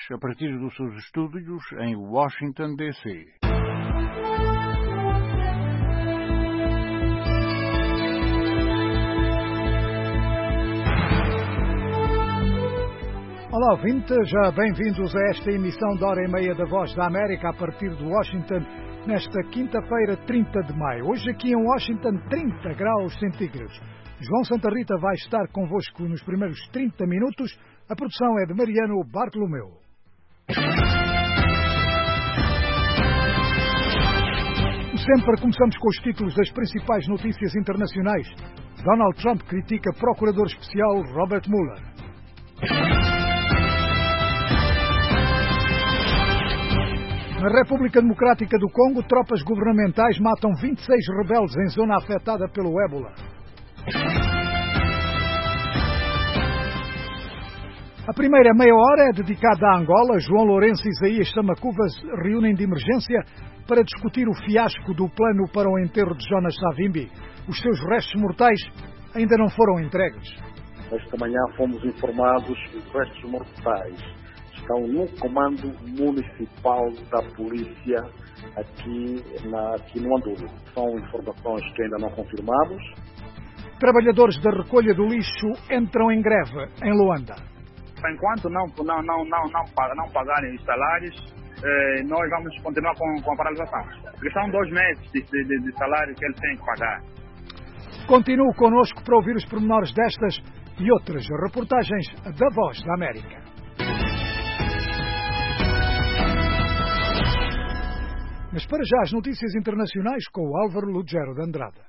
a partir dos seus estúdios em Washington, D.C. Olá, ouvintes, bem-vindos a esta emissão da Hora e Meia da Voz da América a partir de Washington, nesta quinta-feira, 30 de maio. Hoje aqui em Washington, 30 graus centígrados. João Santa Rita vai estar convosco nos primeiros 30 minutos. A produção é de Mariano Bartolomeu. Sempre começamos com os títulos das principais notícias internacionais. Donald Trump critica Procurador Especial Robert Mueller. Na República Democrática do Congo, tropas governamentais matam 26 rebeldes em zona afetada pelo ébola. A primeira meia hora é dedicada a Angola. João Lourenço e Isaías Samacuvas reúnem de emergência para discutir o fiasco do plano para o enterro de Jonas Savimbi. Os seus restos mortais ainda não foram entregues. Esta manhã fomos informados que os restos mortais estão no comando municipal da polícia aqui no Andulo. São informações que ainda não confirmamos. Trabalhadores da recolha do lixo entram em greve em Luanda. Enquanto não pagarem os salários, nós vamos continuar com a paralisação. Porque são 2 meses de salário que eles têm que pagar. Continue connosco para ouvir os pormenores destas e outras reportagens da Voz da América. Mas para já as notícias internacionais com o Álvaro Lugero de Andrada.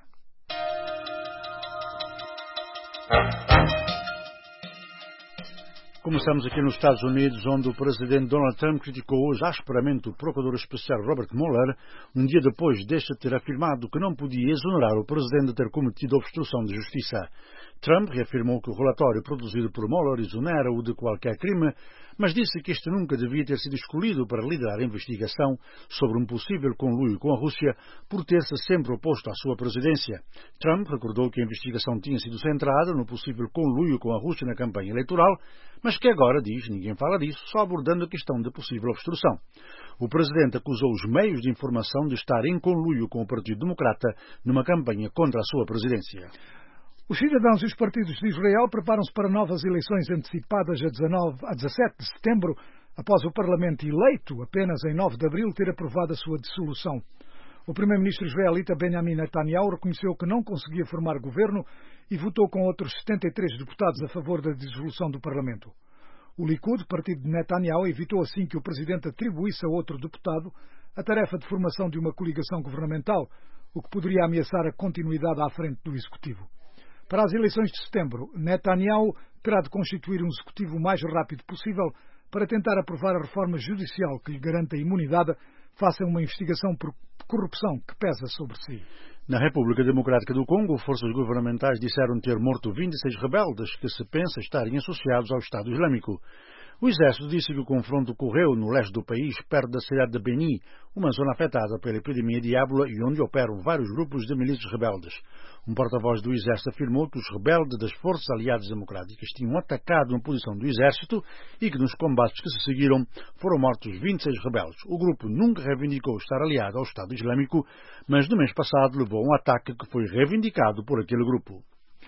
Começamos aqui nos Estados Unidos, onde o presidente Donald Trump criticou hoje asperamente o procurador especial Robert Mueller, um dia depois deste ter afirmado que não podia exonerar o presidente de ter cometido obstrução de justiça. Trump reafirmou que o relatório produzido por Mueller exonera-o de qualquer crime, mas disse que este nunca devia ter sido escolhido para liderar a investigação sobre um possível conluio com a Rússia por ter-se sempre oposto à sua presidência. Trump recordou que a investigação tinha sido centrada no possível conluio com a Rússia na campanha eleitoral, mas que agora, diz, ninguém fala disso, só abordando a questão da possível obstrução. O presidente acusou os meios de informação de estar em conluio com o Partido Democrata numa campanha contra a sua presidência. Os cidadãos e os partidos de Israel preparam-se para novas eleições antecipadas a 17 de setembro, após o Parlamento eleito apenas em 9 de abril ter aprovado a sua dissolução. O primeiro-ministro israelita Benjamin Netanyahu reconheceu que não conseguia formar governo e votou com outros 73 deputados a favor da dissolução do Parlamento. O Likud, partido de Netanyahu, evitou assim que o presidente atribuísse a outro deputado a tarefa de formação de uma coligação governamental, o que poderia ameaçar a continuidade à frente do executivo. Para as eleições de setembro, Netanyahu terá de constituir um executivo o mais rápido possível para tentar aprovar a reforma judicial que lhe garanta a imunidade face a uma investigação por corrupção que pesa sobre si. Na República Democrática do Congo, forças governamentais disseram ter morto 26 rebeldes que se pensa estarem associados ao Estado Islâmico. O exército disse que o confronto ocorreu no leste do país, perto da cidade de Beni, uma zona afetada pela epidemia de ébola e onde operam vários grupos de milícias rebeldes. Um porta-voz do exército afirmou que os rebeldes das Forças Aliadas Democráticas tinham atacado uma posição do exército e que nos combates que se seguiram foram mortos 26 rebeldes. O grupo nunca reivindicou estar aliado ao Estado Islâmico, mas no mês passado levou a um ataque que foi reivindicado por aquele grupo.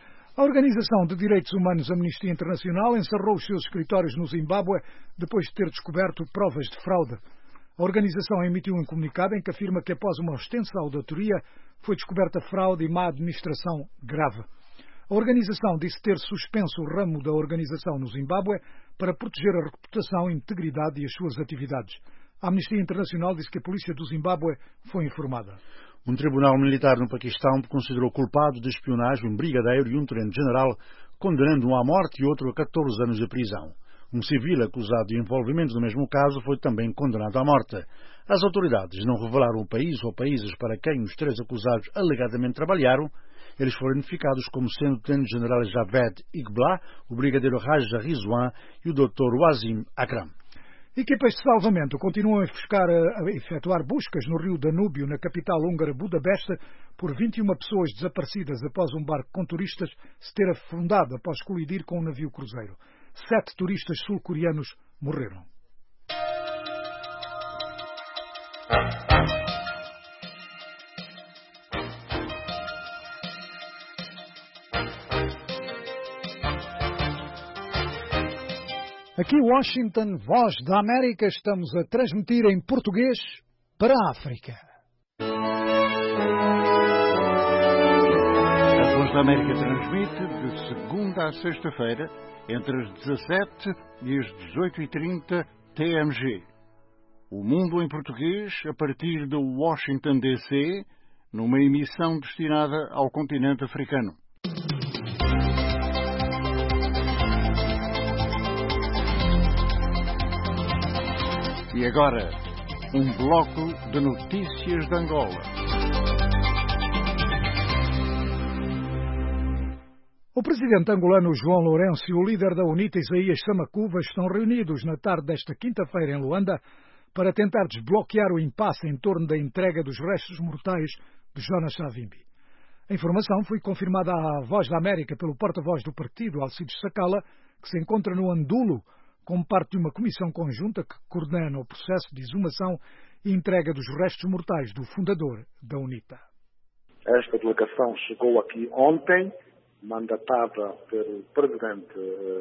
A Organização de Direitos Humanos Amnistia Internacional encerrou os seus escritórios no Zimbábue depois de ter descoberto provas de fraude. A organização emitiu um comunicado em que afirma que após uma extensa auditoria foi descoberta fraude e má administração grave. A organização disse ter suspenso o ramo da organização no Zimbábue para proteger a reputação, a integridade e as suas atividades. A Amnistia Internacional disse que a polícia do Zimbábue foi informada. Um tribunal militar no Paquistão considerou culpados de espionagem um brigadeiro e um tenente-general, condenando um à morte e outro a 14 anos de prisão. Um civil acusado de envolvimento no mesmo caso foi também condenado à morte. As autoridades não revelaram o país ou países para quem os 3 acusados alegadamente trabalharam. Eles foram identificados como sendo o tenente-general Javed Iqbal, o brigadeiro Raja Rizwan e o Dr. Wasim Akram. Equipas de salvamento continuam a efetuar buscas no rio Danúbio, na capital húngara Budapeste, por 21 pessoas desaparecidas após um barco com turistas se ter afundado após colidir com um navio cruzeiro. 7 turistas sul-coreanos morreram. Aqui Washington, Voz da América, estamos a transmitir em português para a África. A Voz da América transmite de segunda a sexta-feira, entre as 17 e as 18h30 TMG. O Mundo em Português, a partir de Washington, D.C., numa emissão destinada ao continente africano. E agora, um bloco de notícias de Angola. O presidente angolano João Lourenço e o líder da UNITA, Isaías Samakuva, estão reunidos na tarde desta quinta-feira em Luanda para tentar desbloquear o impasse em torno da entrega dos restos mortais de Jonas Savimbi. A informação foi confirmada à Voz da América pelo porta-voz do partido, Alcides Sacala, que se encontra no Andulo, como parte de uma comissão conjunta que coordena o processo de exumação e entrega dos restos mortais do fundador da UNITA. Esta delegação chegou aqui ontem, mandatada pelo presidente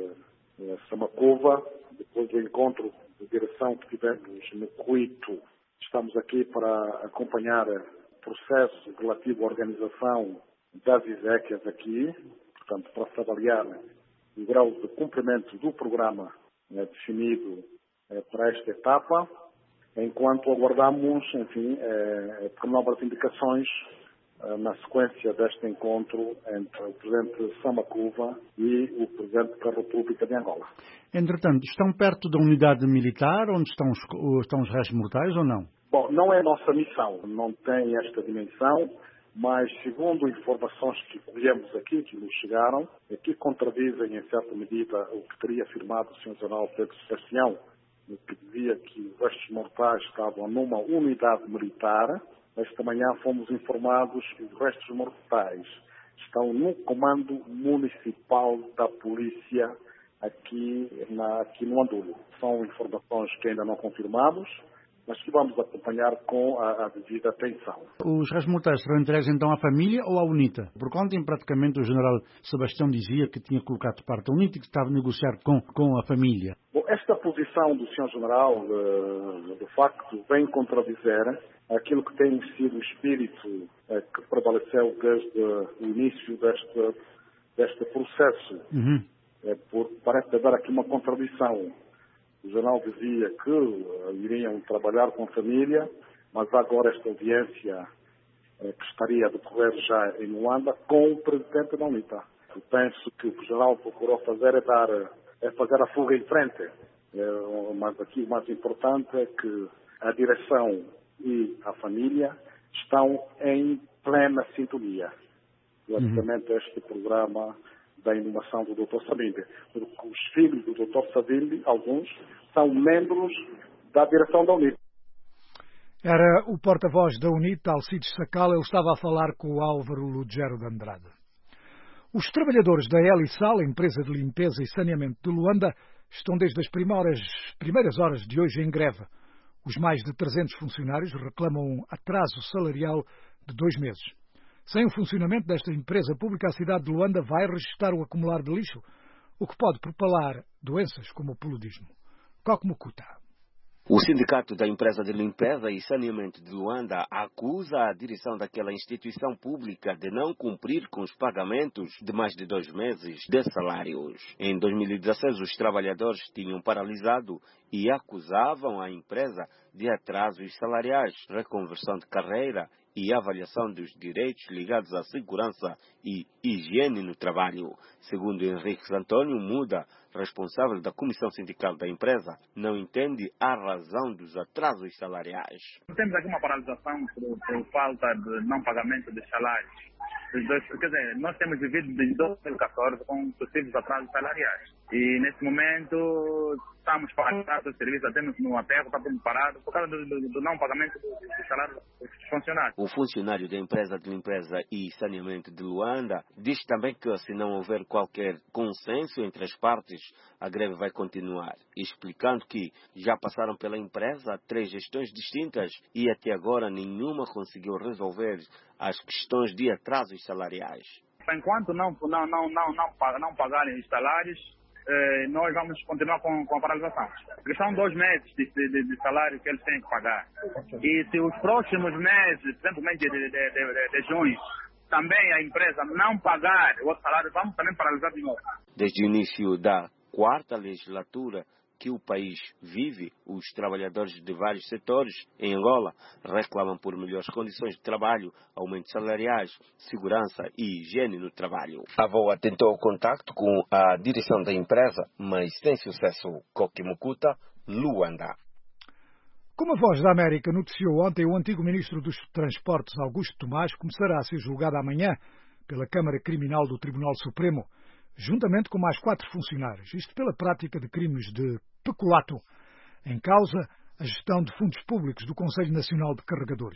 Samakuva, depois do encontro de direção que tivemos no Cuito. Estamos aqui para acompanhar o processo relativo à organização das exéquias aqui, portanto, para avaliar o grau de cumprimento do programa definido para esta etapa, enquanto aguardamos, enfim, por novas indicações na sequência deste encontro entre o presidente Samakuva e o presidente da República de Angola. Entretanto, estão perto da unidade militar onde estão os restos mortais ou não? Bom, não é nossa missão, não tem esta dimensão, mas segundo informações que colhemos aqui, que nos chegaram, que contradizem em certa medida o que teria afirmado o Sr. General Pedro Sebastião, que dizia que os restos mortais estavam numa unidade militar. Esta manhã fomos informados que os restos mortais estão no comando municipal da polícia aqui no Andulo. São informações que ainda não confirmamos, mas que vamos acompanhar com a devida atenção. Os restos mortais serão entregues então à família ou à UNITA? Porque ontem praticamente o general Sebastião dizia que tinha colocado de parte a UNITA e que estava a negociar com a família. Bom, esta posição do Sr. General, de facto, vem contradizer aquilo que tem sido o espírito que prevaleceu desde o início deste processo. Parece haver aqui uma contradição. O jornal dizia que iriam trabalhar com a família, mas agora esta audiência que estaria a decorrer já em Luanda com o presidente da UNITA. Eu penso que o que o jornal procurou fazer é fazer a fuga em frente. Mas aqui o mais importante é que a direção e a família estão em plena sintonia relativamente a este programa da inumação do Dr. Savimbi. Porque os filhos do Dr. Savimbi, alguns, são membros da direção da UNITA. Era o porta-voz da UNITA, Alcides Sacala. Ele estava a falar com o Álvaro Lugero de Andrade. Os trabalhadores da Elisal, empresa de limpeza e saneamento de Luanda, estão desde as primeiras horas de hoje em greve. Os mais de 300 funcionários reclamam um atraso salarial de 2 meses. Sem o funcionamento desta empresa pública, a cidade de Luanda vai registrar o acumular de lixo, o que pode propalar doenças como o paludismo. Coco Mukuta. O sindicato da empresa de limpeza e saneamento de Luanda acusa a direção daquela instituição pública de não cumprir com os pagamentos de mais de 2 meses de salários. Em 2016, os trabalhadores tinham paralisado e acusavam a empresa de atrasos salariais, reconversão de carreira e avaliação dos direitos ligados à segurança e higiene no trabalho. Segundo Henrique Antônio Muda, responsável da Comissão Sindical da empresa, não entende a razão dos atrasos salariais. Temos aqui uma paralisação por falta de não pagamento de salários. Quer dizer, nós temos vivido desde 2014 com possíveis atrasos salariais. E nesse momento estamos parados, o serviço até no aterro está tudo parado por causa do não pagamento do salário dos funcionários. O funcionário da empresa de limpeza e saneamento de Luanda diz também que se não houver qualquer consenso entre as partes, a greve vai continuar, explicando que já passaram pela empresa 3 gestões distintas e até agora nenhuma conseguiu resolver as questões de atrasos salariais. Enquanto não pagarem os salários, nós vamos continuar com a paralisação. Porque são 2 meses de salário que eles têm que pagar. E se os próximos meses, principalmente de junho, também a empresa não pagar o salário, vamos também paralisar de novo. Desde o início da 4ª legislatura que o país vive, os trabalhadores de vários setores em Angola reclamam por melhores condições de trabalho, aumentos salariais, segurança e higiene no trabalho. A VOA tentou contacto com a direção da empresa, mas sem sucesso. Koki Mukuta, Luanda. Como a Voz da América noticiou ontem, o antigo ministro dos Transportes, Augusto Tomás, começará a ser julgado amanhã pela Câmara Criminal do Tribunal Supremo, juntamente com mais 4 funcionários, isto pela prática de crimes de peculato, em causa a gestão de fundos públicos do Conselho Nacional de Carregadores.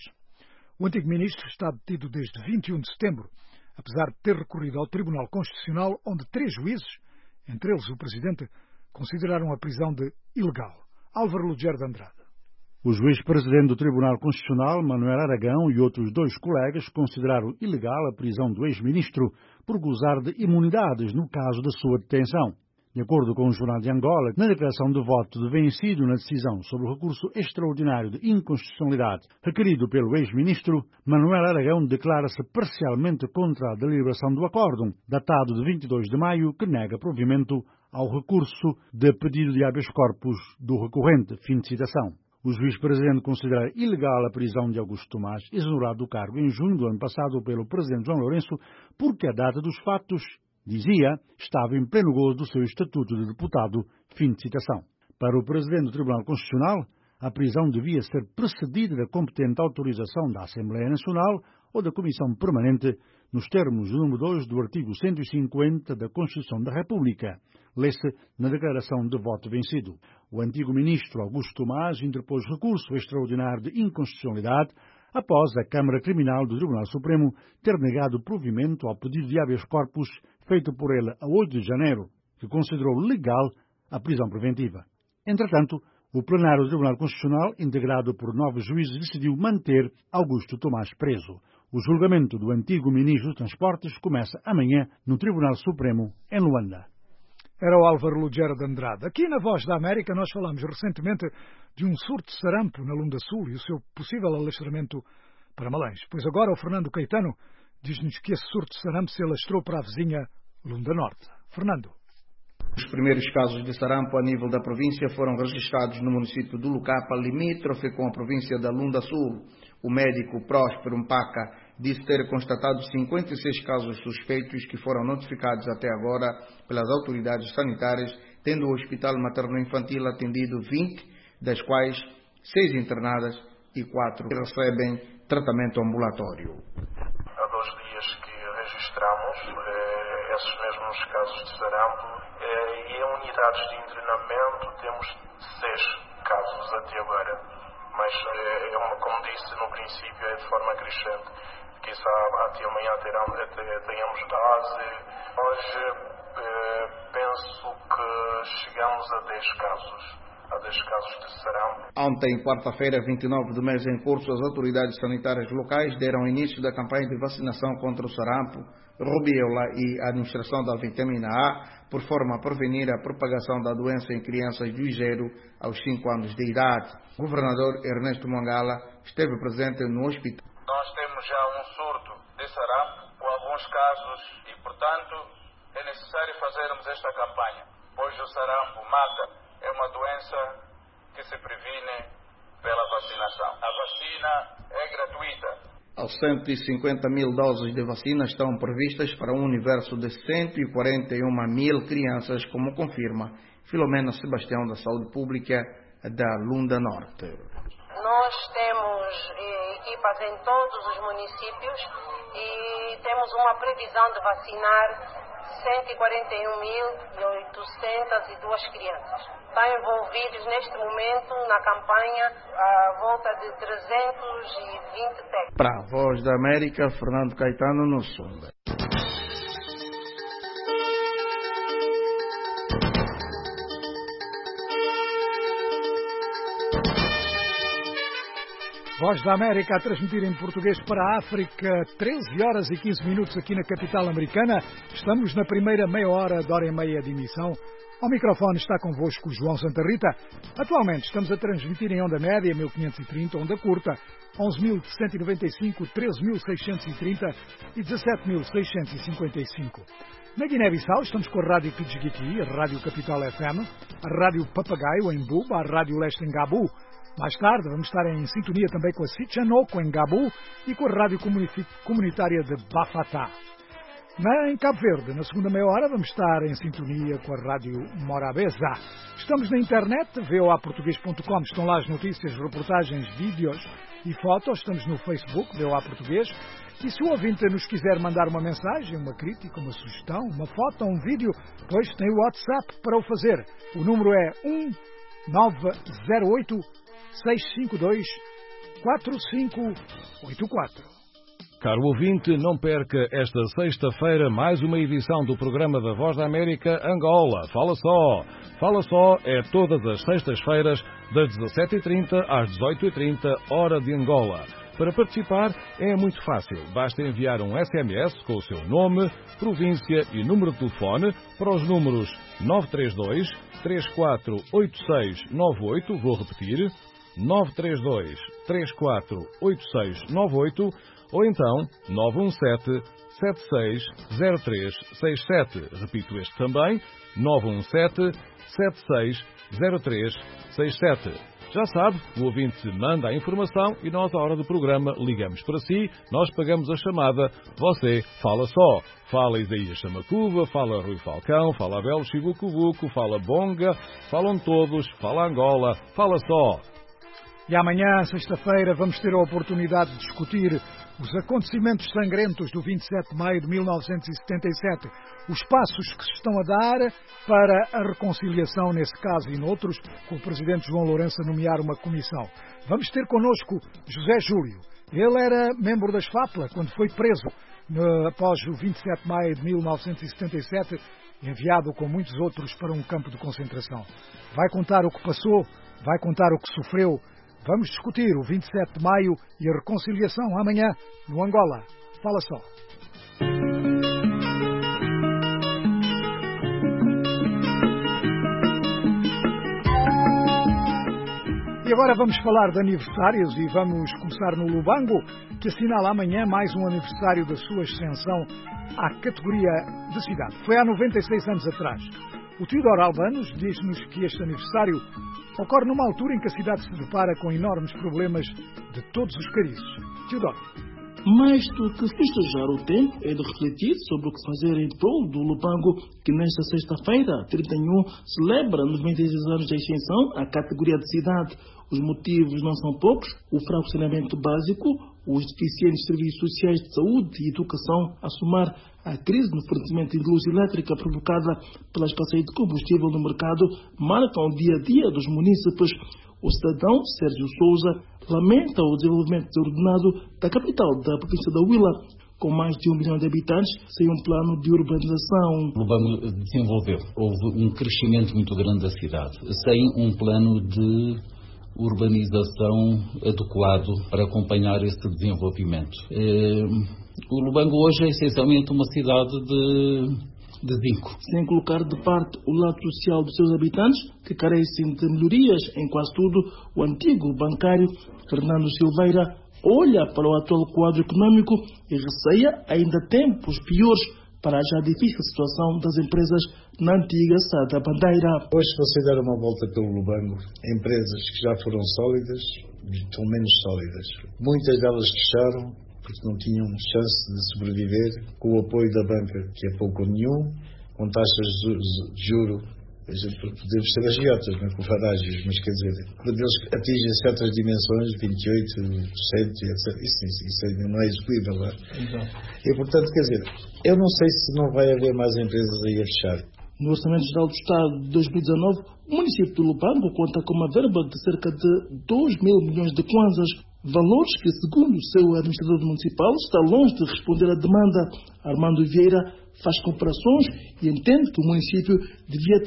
O antigo ministro está detido desde 21 de setembro, apesar de ter recorrido ao Tribunal Constitucional, onde 3 juízes, entre eles o presidente, consideraram a prisão de ilegal. Álvaro Lugero de Andrade. O juiz-presidente do Tribunal Constitucional, Manuel Aragão, e outros 2 colegas consideraram ilegal a prisão do ex-ministro por gozar de imunidades no caso da sua detenção. De acordo com o Jornal de Angola, na declaração de voto de vencido na decisão sobre o recurso extraordinário de inconstitucionalidade requerido pelo ex-ministro, Manuel Aragão declara-se parcialmente contra a deliberação do acórdão, datado de 22 de maio, que nega provimento ao recurso de pedido de habeas corpus do recorrente. Fim de citação. O juiz-presidente considera ilegal a prisão de Augusto Tomás, exonerado do cargo em junho do ano passado pelo presidente João Lourenço, porque a data dos fatos, dizia, estava em pleno gozo do seu estatuto de deputado. Fim de citação. Para o presidente do Tribunal Constitucional, a prisão devia ser precedida da competente autorização da Assembleia Nacional ou da Comissão Permanente, nos termos do número 2 do artigo 150 da Constituição da República. Lê-se na declaração de voto vencido. O antigo ministro Augusto Tomás interpôs recurso extraordinário de inconstitucionalidade após a Câmara Criminal do Tribunal Supremo ter negado provimento ao pedido de habeas corpus feito por ele a 8 de janeiro, que considerou legal a prisão preventiva. Entretanto, o plenário do Tribunal Constitucional, integrado por 9 juízes, decidiu manter Augusto Tomás preso. O julgamento do antigo ministro dos Transportes começa amanhã no Tribunal Supremo, em Luanda. Era o Álvaro Lugero de Andrade. Aqui na Voz da América nós falamos recentemente de um surto de sarampo na Lunda Sul e o seu possível alastramento para Malães. Pois agora o Fernando Caetano diz-nos que esse surto de sarampo se alastrou para a vizinha Lunda Norte. Fernando. Os primeiros casos de sarampo a nível da província foram registrados no município do Lucapa, limítrofe com a província da Lunda Sul. O médico Próspero Mpaca disse ter constatado 56 casos suspeitos que foram notificados até agora pelas autoridades sanitárias, tendo o Hospital Materno-Infantil atendido 20, das quais 6 internadas e 4 recebem tratamento ambulatório. Há 2 dias que registramos esses mesmos casos de sarampo e em unidades de internamento temos 6 casos até agora. Mas, como disse no princípio, é de forma crescente. Quizá até amanhã tenhamos base. Hoje penso que chegamos a 10 casos. A 10 casos de sarampo. Ontem, quarta-feira, 29 do mês em curso, as autoridades sanitárias locais deram início da campanha de vacinação contra o sarampo, rubéola e a administração da vitamina A, por forma a prevenir a propagação da doença em crianças de 0 aos 5 anos de idade. O governador Ernesto Mangala esteve presente no hospital. Nós temos já um surto de sarampo com alguns casos e, portanto, é necessário fazermos esta campanha, pois o sarampo mata. É uma doença que se previne pela vacinação. A vacina é gratuita. As 150 mil doses de vacina estão previstas para um universo de 141 mil crianças, como confirma Filomena Sebastião da Saúde Pública da Lunda Norte. Nós temos equipas em todos os municípios e temos uma previsão de vacinar 141.802 crianças. Estão envolvidos neste momento na campanha à volta de 320 técnicos. Para a Voz da América, Fernando Caetano no Sul. Voz da América a transmitir em português para a África, 13 horas e 15 minutos aqui na capital americana. Estamos na primeira meia hora de hora e meia de emissão Ao microfone está convosco João Santa Rita. Atualmente estamos a transmitir em onda média 1530, onda curta 11.195, 13.630 e 17.655. Na Guiné-Bissau estamos com a Rádio Pidjigiti, a Rádio Capital FM, a Rádio Papagaio em Buba, a Rádio Leste em Gabu. Mais tarde vamos estar em sintonia também com a Sichanoko em Gabu e com a Rádio Comunitária de Bafatá. Em Cabo Verde, na segunda meia hora, vamos estar em sintonia com a Rádio Morabeza. Estamos na internet, voaportugues.com, estão lá as notícias, reportagens, vídeos e fotos. Estamos no Facebook, VOA Português. E se o ouvinte nos quiser mandar uma mensagem, uma crítica, uma sugestão, uma foto, um vídeo, pois tem o WhatsApp para o fazer. O número é 1908 652 4584. Caro ouvinte, não perca esta sexta-feira mais uma edição do programa da Voz da América Angola. Fala Só! Fala Só é todas as sextas-feiras, das 17h30 às 18h30, hora de Angola. Para participar é muito fácil. Basta enviar um SMS com o seu nome, província e número de telefone para os números 932 348698, vou repetir, 932 348698, ou então 917-760367. Repito este também, 917-760367. Já sabe, o ouvinte manda a informação e nós, à hora do programa, ligamos para si, nós pagamos a chamada, você fala só. Fala Isaías Chamacuva, fala Rui Falcão, fala Abel Chibucubuco, fala Bonga, falam todos, fala Angola, fala só. E amanhã, sexta-feira, vamos ter a oportunidade de discutir os acontecimentos sangrentos do 27 de maio de 1977, os passos que se estão a dar para a reconciliação, nesse caso e noutros, com o Presidente João Lourenço a nomear uma comissão. Vamos ter connosco José Júlio. Ele era membro das FAPLA quando foi preso após o 27 de maio de 1977, enviado com muitos outros para um campo de concentração. Vai contar o que passou, vai contar o que sofreu. Vamos discutir o 27 de maio e a reconciliação amanhã no Angola. Fala Só. E agora vamos falar de aniversários e vamos começar no Lubango, que assinala amanhã mais um aniversário da sua ascensão à categoria de cidade. Foi há 96 anos atrás. O Teodoro Albanos diz-nos que este aniversário ocorre numa altura em que a cidade se depara com enormes problemas de todos os cariços. Teodoro. Mais do que festejar o tempo é de refletir sobre o que fazer em prol do Lubango, que nesta sexta-feira, 31, celebra 96 anos de ascensão à categoria de cidade. Os motivos não são poucos: o fraco saneamento básico, os deficientes serviços sociais de saúde e educação, a somar a crise no fornecimento de luz elétrica provocada pela escassez de combustível no mercado, marcam o dia a dia dos munícipes. O cidadão Sérgio Souza lamenta o desenvolvimento desordenado da capital da província da Huila, com mais de 1 milhão de habitantes, sem um plano de urbanização. O Lubango desenvolveu. Houve um crescimento muito grande da cidade, sem um plano de urbanização adequado para acompanhar esse desenvolvimento. O Lubango hoje é essencialmente uma cidade de zinco. Sem colocar de parte o lado social dos seus habitantes, que carecem de melhorias em quase tudo, o antigo bancário Fernando Silveira olha para o atual quadro econômico e receia ainda tempos piores para a já difícil situação das empresas na antiga Sada Bandeira. Hoje, se você der uma volta pelo Lubango, empresas que já foram sólidas estão menos sólidas. Muitas delas fecharam porque não tinham chance de sobreviver, com o apoio da banca, que é pouco ou nenhum, com taxas de juro. Podemos ser agiotas, não é? Com farágios, mas quer dizer, quando eles atingem certas dimensões, 28%, etc., isso não é execuível, não é? Exato. E, portanto, quer dizer, eu não sei se não vai haver mais empresas aí a fechar. No Orçamento Geral do Estado de 2019, o município de Lubango conta com uma verba de cerca de 2 mil milhões de kwanzas, valores que, segundo o seu administrador municipal, está longe de responder à demanda. Armando Vieira faz comparações e entende que o município devia ter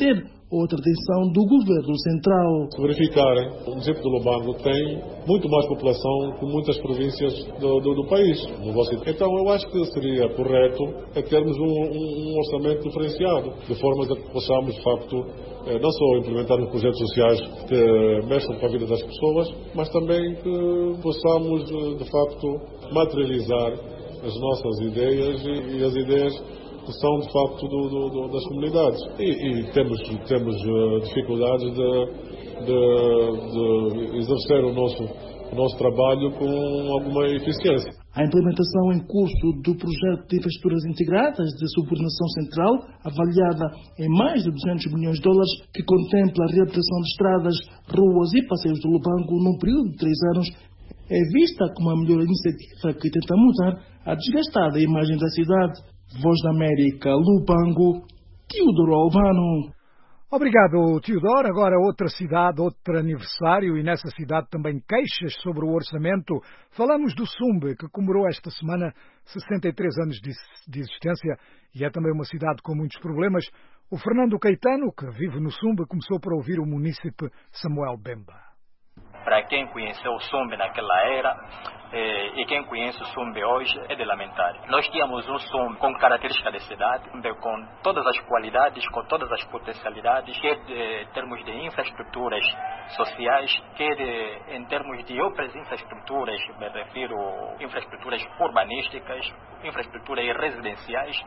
outra atenção do governo central. Se verificarem, o município do Lubango tem muito mais população que muitas províncias do país. Então eu acho que seria correto termos um orçamento diferenciado, de forma a que possamos, de facto, não só implementar os projetos sociais que mexam com a vida das pessoas, mas também que possamos, de facto, materializar as nossas ideias e as ideias que são, de facto, das comunidades. E temos dificuldades de exercer o nosso trabalho com alguma eficiência. A implementação em curso do projeto de infraestruturas integradas de subordinação central, avaliada em mais de $200 milhões, que contempla a reabilitação de estradas, ruas e passeios do Lubango num período de 3 anos, é vista como a melhor iniciativa que tenta mudar a desgastada imagem da cidade. Voz da América, Lubango, Teodoro Albano. Obrigado, Teodoro. Agora outra cidade, outro aniversário, e nessa cidade também queixas sobre o orçamento. Falamos do Sumbe, que comemorou esta semana 63 anos de existência e é também uma cidade com muitos problemas. O Fernando Caetano, que vive no Sumbe, começou por ouvir o munícipe Samuel Bemba. Para quem conheceu o Sumbe naquela era e quem conhece o Sumbe hoje é de lamentar. Nós tínhamos um Sumbe com características de cidade, com todas as qualidades, com todas as potencialidades, quer em termos de infraestruturas sociais, quer em termos de outras infraestruturas, me refiro a infraestruturas urbanísticas, infraestruturas residenciais.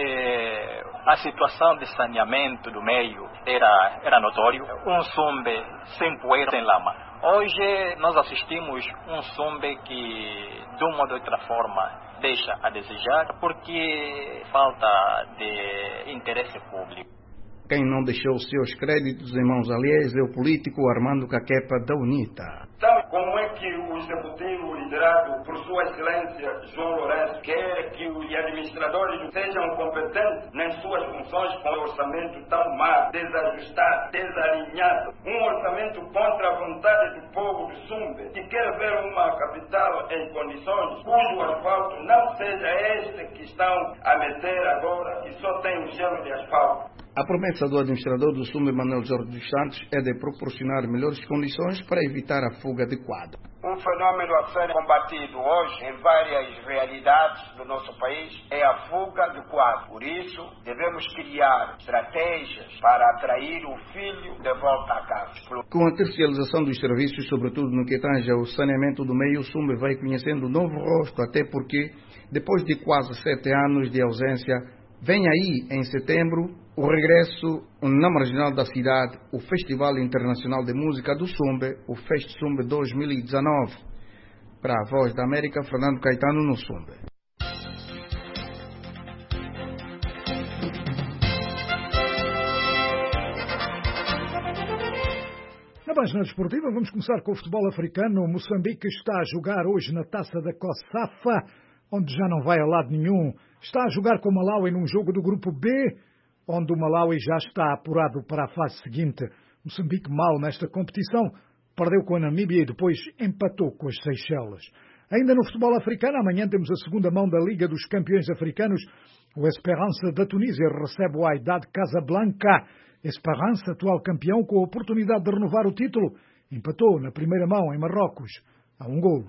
A situação de saneamento do meio era notório. Um Sumbe sem poeira, sem lama. Hoje nós assistimos um Sumbe que, de uma ou de outra forma, deixa a desejar porque falta de interesse público. Quem não deixou seus créditos em mãos alheias é o político Armando Caquepa da UNITA. Sabe como é que o executivo liderado por Sua Excelência João Lourenço quer que os administradores sejam competentes nas suas funções com um orçamento tão má, desajustado, desalinhado? Um orçamento contra a vontade do povo do Sumbe, que quer ver uma capital em condições cujo asfalto não seja este que estão a meter agora, que só tem um gelo de asfalto. A promessa do administrador do Sumbe, Manuel Jorge dos Santos, é de proporcionar melhores condições para evitar a fuga de quadro. Um fenômeno a ser combatido hoje em várias realidades do nosso país é a fuga de quadro. Por isso, devemos criar estratégias para atrair o filho de volta a casa. Com a tercialização dos serviços, sobretudo no que tange ao saneamento do meio, o Sumbe vai conhecendo um novo rosto, até porque, depois de quase 7 anos de ausência, vem aí, em setembro, o regresso na marginal da cidade, o Festival Internacional de Música do Sumbe, o Fest Sumbe 2019. Para a Voz da América, Fernando Caetano no Sumbe. Na página desportiva, vamos começar com o futebol africano. Moçambique está a jogar hoje na Taça da COSAFA, onde já não vai a lado nenhum. Está a jogar com o Malawi num jogo do grupo B, onde o Malawi já está apurado para a fase seguinte. Moçambique mal nesta competição, perdeu com a Namíbia e depois empatou com as Seychelles. Ainda no futebol africano, amanhã temos a segunda mão da Liga dos Campeões Africanos. O Esperança da Tunísia recebe o Wydad Casablanca. Esperança, atual campeão, com a oportunidade de renovar o título, empatou na primeira mão em Marrocos a 1 golo.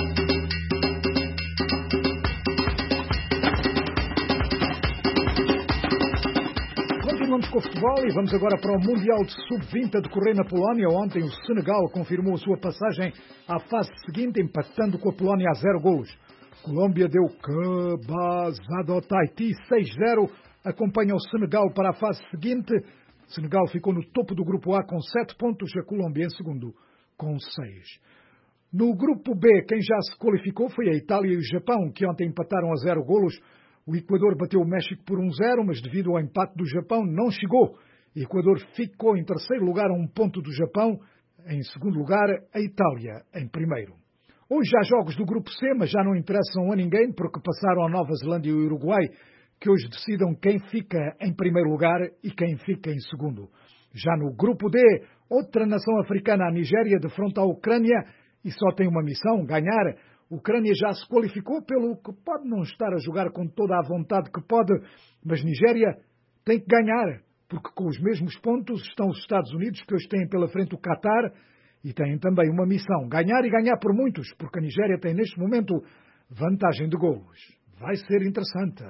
Continuamos com o futebol e vamos agora para o Mundial de Sub-20 a decorrer na Polónia. Ontem o Senegal confirmou a sua passagem à fase seguinte, empatando com a Polónia a 0 golos. Colômbia deu cabazada ao Tahiti 6-0, acompanha o Senegal para a fase seguinte. Senegal ficou no topo do grupo A com 7 pontos, a Colômbia em segundo com 6. No grupo B, quem já se qualificou foi a Itália e o Japão, que ontem empataram a 0 golos. O Equador bateu o México por 1-0, mas devido ao empate do Japão não chegou. O Equador ficou em terceiro lugar a 1 ponto do Japão. Em segundo lugar, a Itália em primeiro. Hoje há jogos do grupo C, mas já não interessam a ninguém, porque passaram a Nova Zelândia e o Uruguai, que hoje decidam quem fica em primeiro lugar e quem fica em segundo. Já no grupo D, outra nação africana, a Nigéria, defronta a Ucrânia e só tem uma missão, ganhar. A Ucrânia já se qualificou, pelo que pode não estar a jogar com toda a vontade que pode, mas Nigéria tem que ganhar porque com os mesmos pontos estão os Estados Unidos, que hoje têm pela frente o Qatar e têm também uma missão, ganhar e ganhar por muitos, porque a Nigéria tem neste momento vantagem de golos. Vai ser interessante.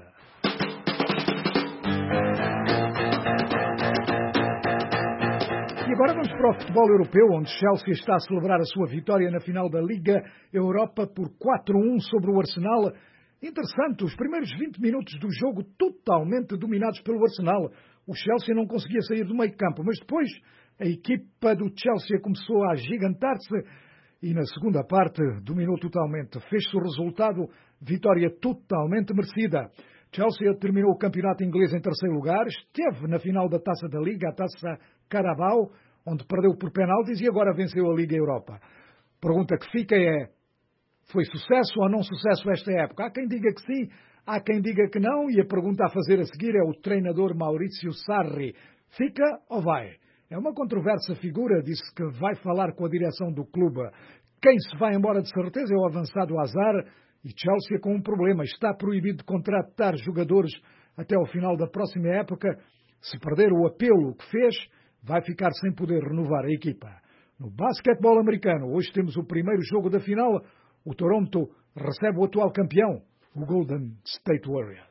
E agora vamos para o futebol europeu, onde Chelsea está a celebrar a sua vitória na final da Liga Europa por 4-1 sobre o Arsenal. Interessante, os primeiros 20 minutos do jogo totalmente dominados pelo Arsenal. O Chelsea não conseguia sair do meio campo, mas depois a equipa do Chelsea começou a agigantar-se e na segunda parte dominou totalmente. Fez-se o resultado, vitória totalmente merecida. Chelsea terminou o campeonato inglês em terceiro lugar, esteve na final da Taça da Liga, a Taça Carabao, onde perdeu por penaltis e agora venceu a Liga Europa. Pergunta que fica é: foi sucesso ou não sucesso esta época? Há quem diga que sim, há quem diga que não, e a pergunta a fazer a seguir é o treinador Maurizio Sarri. Fica ou vai? É uma controversa figura, disse que vai falar com a direção do clube. Quem se vai embora de certeza é o avançado Hazard, e Chelsea com um problema. Está proibido de contratar jogadores até ao final da próxima época. Se perder o apelo que fez, vai ficar sem poder renovar a equipa. No basquetebol americano, hoje temos o primeiro jogo da final. O Toronto recebe o atual campeão, o Golden State Warriors.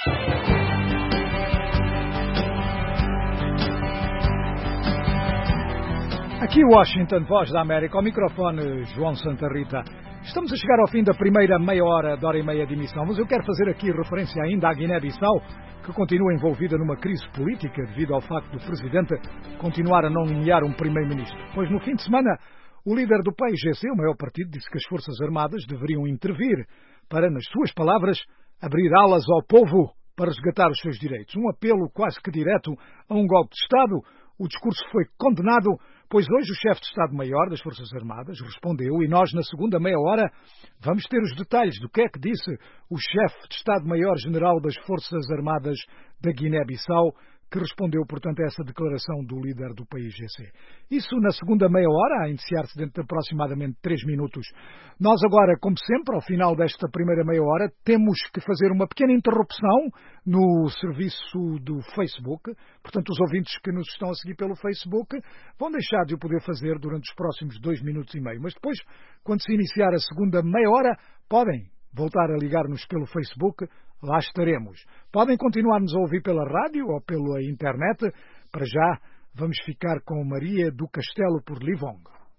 Aqui Washington, Voz da América, ao microfone João Santa Rita. Estamos a chegar ao fim da primeira meia hora e meia de emissão, mas eu quero fazer aqui referência ainda à Guiné-Bissau, que continua envolvida numa crise política devido ao facto do Presidente continuar a não nomear um Primeiro-Ministro. Pois no fim de semana, o líder do PAIGC, o maior partido, disse que as Forças Armadas deveriam intervir para, nas suas palavras, abrir alas ao povo para resgatar os seus direitos. Um apelo quase que direto a um golpe de Estado. O discurso foi condenado, pois hoje o chefe de Estado-Maior das Forças Armadas respondeu e nós, na segunda meia hora, vamos ter os detalhes do que é que disse o chefe de Estado-Maior-General das Forças Armadas da Guiné-Bissau, que respondeu, portanto, a essa declaração do líder do PAIGC. Isso na segunda meia hora, a iniciar-se dentro de aproximadamente 3 minutos. Nós agora, como sempre, ao final desta primeira meia hora, temos que fazer uma pequena interrupção no serviço do Facebook. Portanto, os ouvintes que nos estão a seguir pelo Facebook vão deixar de o poder fazer durante os próximos 2 minutos e meio. Mas depois, quando se iniciar a segunda meia hora, podem voltar a ligar-nos pelo Facebook, lá estaremos. Podem continuar-nos a ouvir pela rádio ou pela internet. Para já, vamos ficar com Maria do Castelo por Livong.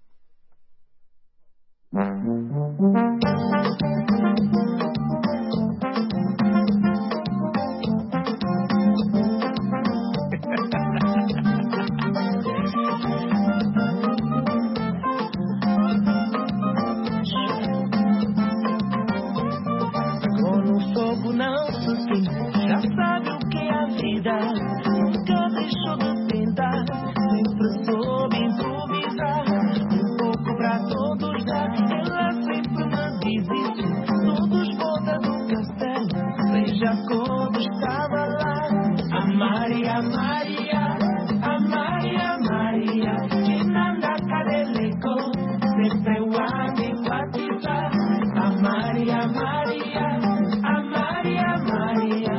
Já sabe o que é a vida, nunca deixou de tentar, sempre soube improvisar, um pouco pra todos dar. Ela sempre me diz isso, todos voltam do castelo, seja como estava lá. A Maria, Maria, a Maria, Maria, que nanda cadeleco, sempre o ame batizar. A Maria, Maria, a Maria, Maria,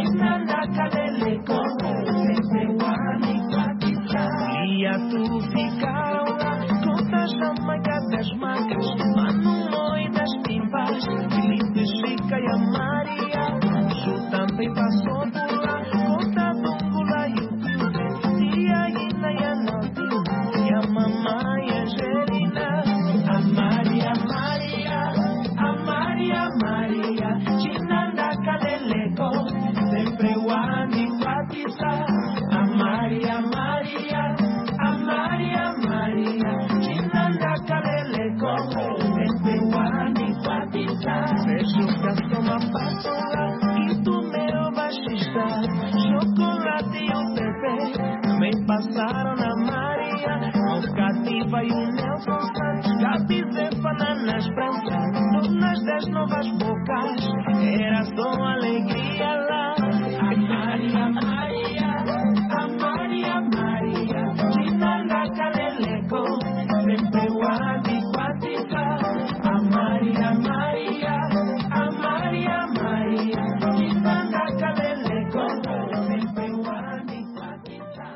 e a tu ficar lá, contas da maga das macas, mano e das pimpas, Felipe, Chica e a Maria, Ju também passou por lá, conta do Bula e o Cruze, e a Ina e a Naldina, e a mamãe Angelina. A Maria, Maria, a Maria, Maria, Chinanda Caleleco, sempre o ame batizar. A Maria, Maria, a Maria, Maria, Chinanda Caleleco, sempre o ame batizar. Vejo que uma pastora e do meu baixista, chocolate e o Pepe também passaram na Maria, o Cativa e o Nelson Santos, Gabi Zefana na Esperança, donas das novas bocas, era só alegria lá. A Maria, Maria, a Maria, Maria, Chinanda Caleleco, sempre o ame batizar. A Maria, Maria, a Maria, Maria, Chinanda Caleleco, sempre o ame batizar.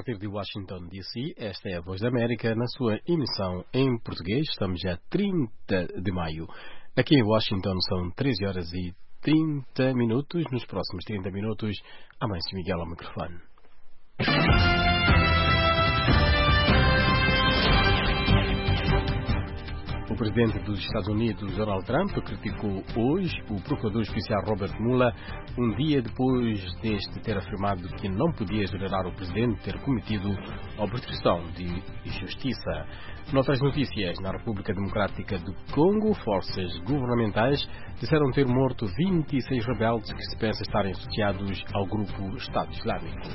partir de Washington, D.C., esta é a Voz da América na sua emissão em português. Estamos a 30 de maio. Aqui em Washington são 13 horas e 30 minutos. Nos próximos 30 minutos, Amâncio Miguel ao microfone. O presidente dos Estados Unidos, Donald Trump, criticou hoje o procurador especial Robert Mueller, um dia depois deste ter afirmado que não podia exonerar o presidente ter cometido obstrução de justiça. Noutras notícias, na República Democrática do Congo, forças governamentais disseram ter morto 26 rebeldes que se pensa estarem associados ao grupo Estado Islâmico.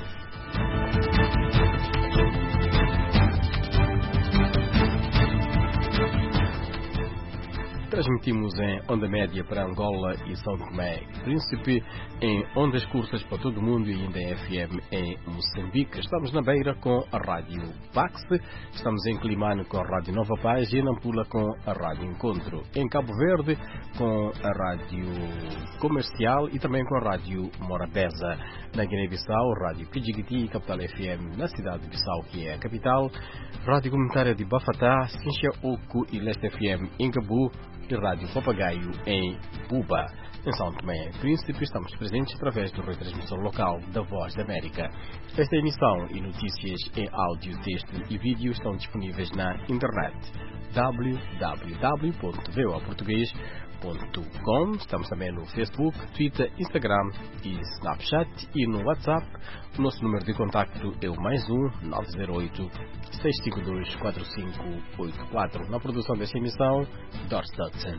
Transmitimos em onda média para Angola e São Tomé e Príncipe, em ondas curtas para todo o mundo e ainda em FM em Moçambique. Estamos na Beira com a Rádio Pax, estamos em Climane com a Rádio Nova Paz e em Nampula com a Rádio Encontro. Em Cabo Verde com a Rádio Comercial e também com a Rádio Morabeza. Na Guiné-Bissau, Rádio Kijigiti, Capital FM na cidade de Bissau, que é a capital. Rádio Comunitária de Bafatá, Cincha Oco e Leste FM em Gabu e Rádio Papagaio em Buba. Em São Tomé e Príncipe estamos presentes através da retransmissão local da Voz da América. Esta emissão e notícias em áudio, texto e vídeo estão disponíveis na internet www.voaportugues.com. Estamos também no Facebook, Twitter, Instagram e Snapchat e no WhatsApp. O nosso número de contacto é o +1 908 652 4584. Na produção desta emissão, Doris Dodson.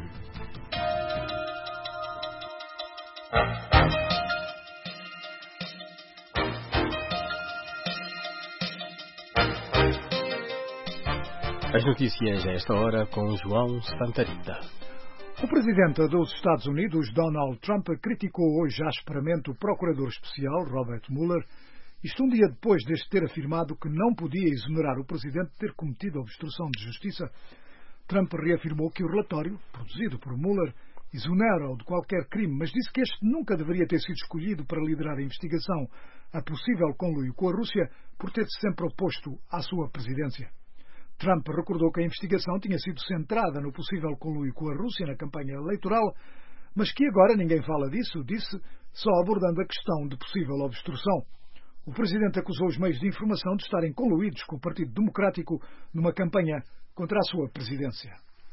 As notícias a esta hora com João Santarita. O presidente dos Estados Unidos, Donald Trump, criticou hoje asperamente o procurador especial, Robert Mueller, isto um dia depois deste ter afirmado que não podia exonerar o presidente de ter cometido obstrução de justiça. Trump reafirmou que o relatório, produzido por Mueller, exonera-o de qualquer crime, mas disse que este nunca deveria ter sido escolhido para liderar a investigação a possível conluio com a Rússia por ter-se sempre oposto à sua presidência. Trump recordou que a investigação tinha sido centrada no possível conluio com a Rússia na campanha eleitoral, mas que agora ninguém fala disso, disse, só abordando a questão de possível obstrução. O presidente acusou os meios de informação de estarem conluídos com o Partido Democrático numa campanha contra a sua presidência.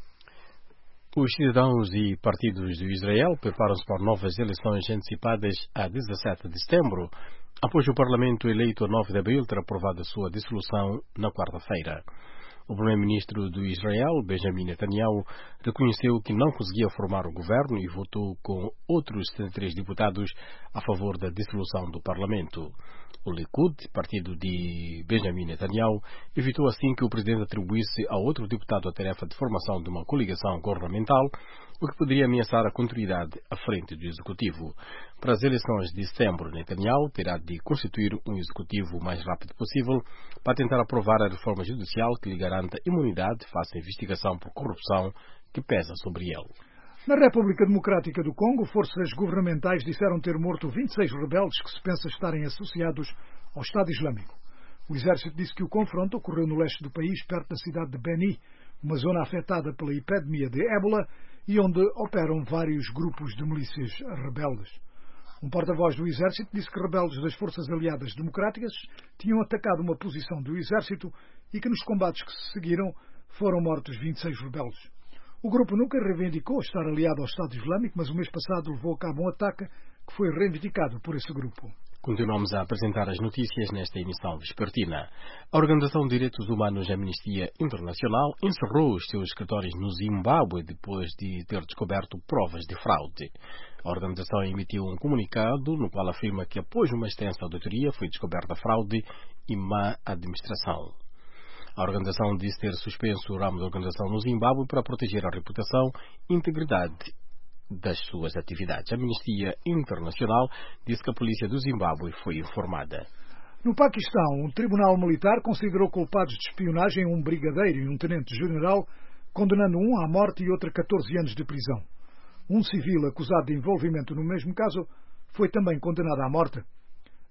Os cidadãos e partidos de Israel preparam-se para novas eleições antecipadas a 17 de setembro, após o Parlamento eleito a 9 de abril ter aprovado a sua dissolução na quarta-feira. O primeiro-ministro do Israel, Benjamin Netanyahu, reconheceu que não conseguia formar o governo e votou com outros 73 deputados a favor da dissolução do Parlamento. O Likud, partido de Benjamin Netanyahu, evitou assim que o presidente atribuísse a outro deputado a tarefa de formação de uma coligação governamental, o que poderia ameaçar a continuidade à frente do Executivo. Para as eleições de setembro, Netanyahu terá de constituir um Executivo o mais rápido possível para tentar aprovar a reforma judicial que lhe garanta imunidade face à investigação por corrupção que pesa sobre ele. Na República Democrática do Congo, forças governamentais disseram ter morto 26 rebeldes que se pensa estarem associados ao Estado Islâmico. O exército disse que o confronto ocorreu no leste do país, perto da cidade de Beni, uma zona afetada pela epidemia de ébola e onde operam vários grupos de milícias rebeldes. Um porta-voz do exército disse que rebeldes das forças aliadas democráticas tinham atacado uma posição do exército e que nos combates que se seguiram foram mortos 26 rebeldes. O grupo nunca reivindicou estar aliado ao Estado Islâmico, mas o mês passado levou a cabo um ataque que foi reivindicado por esse grupo. Continuamos a apresentar as notícias nesta emissão vespertina. A Organização de Direitos Humanos Amnistia Internacional encerrou os seus escritórios no Zimbábue depois de ter descoberto provas de fraude. A organização emitiu um comunicado no qual afirma que após uma extensa auditoria foi descoberta fraude e má administração. A organização disse ter suspenso o ramo da organização no Zimbábue para proteger a reputação e integridade das suas atividades. A Amnistia Internacional disse que a polícia do Zimbábue foi informada. No Paquistão, um tribunal militar considerou culpados de espionagem um brigadeiro e um tenente-general, condenando um à morte e outro a 14 anos de prisão. Um civil acusado de envolvimento no mesmo caso foi também condenado à morte.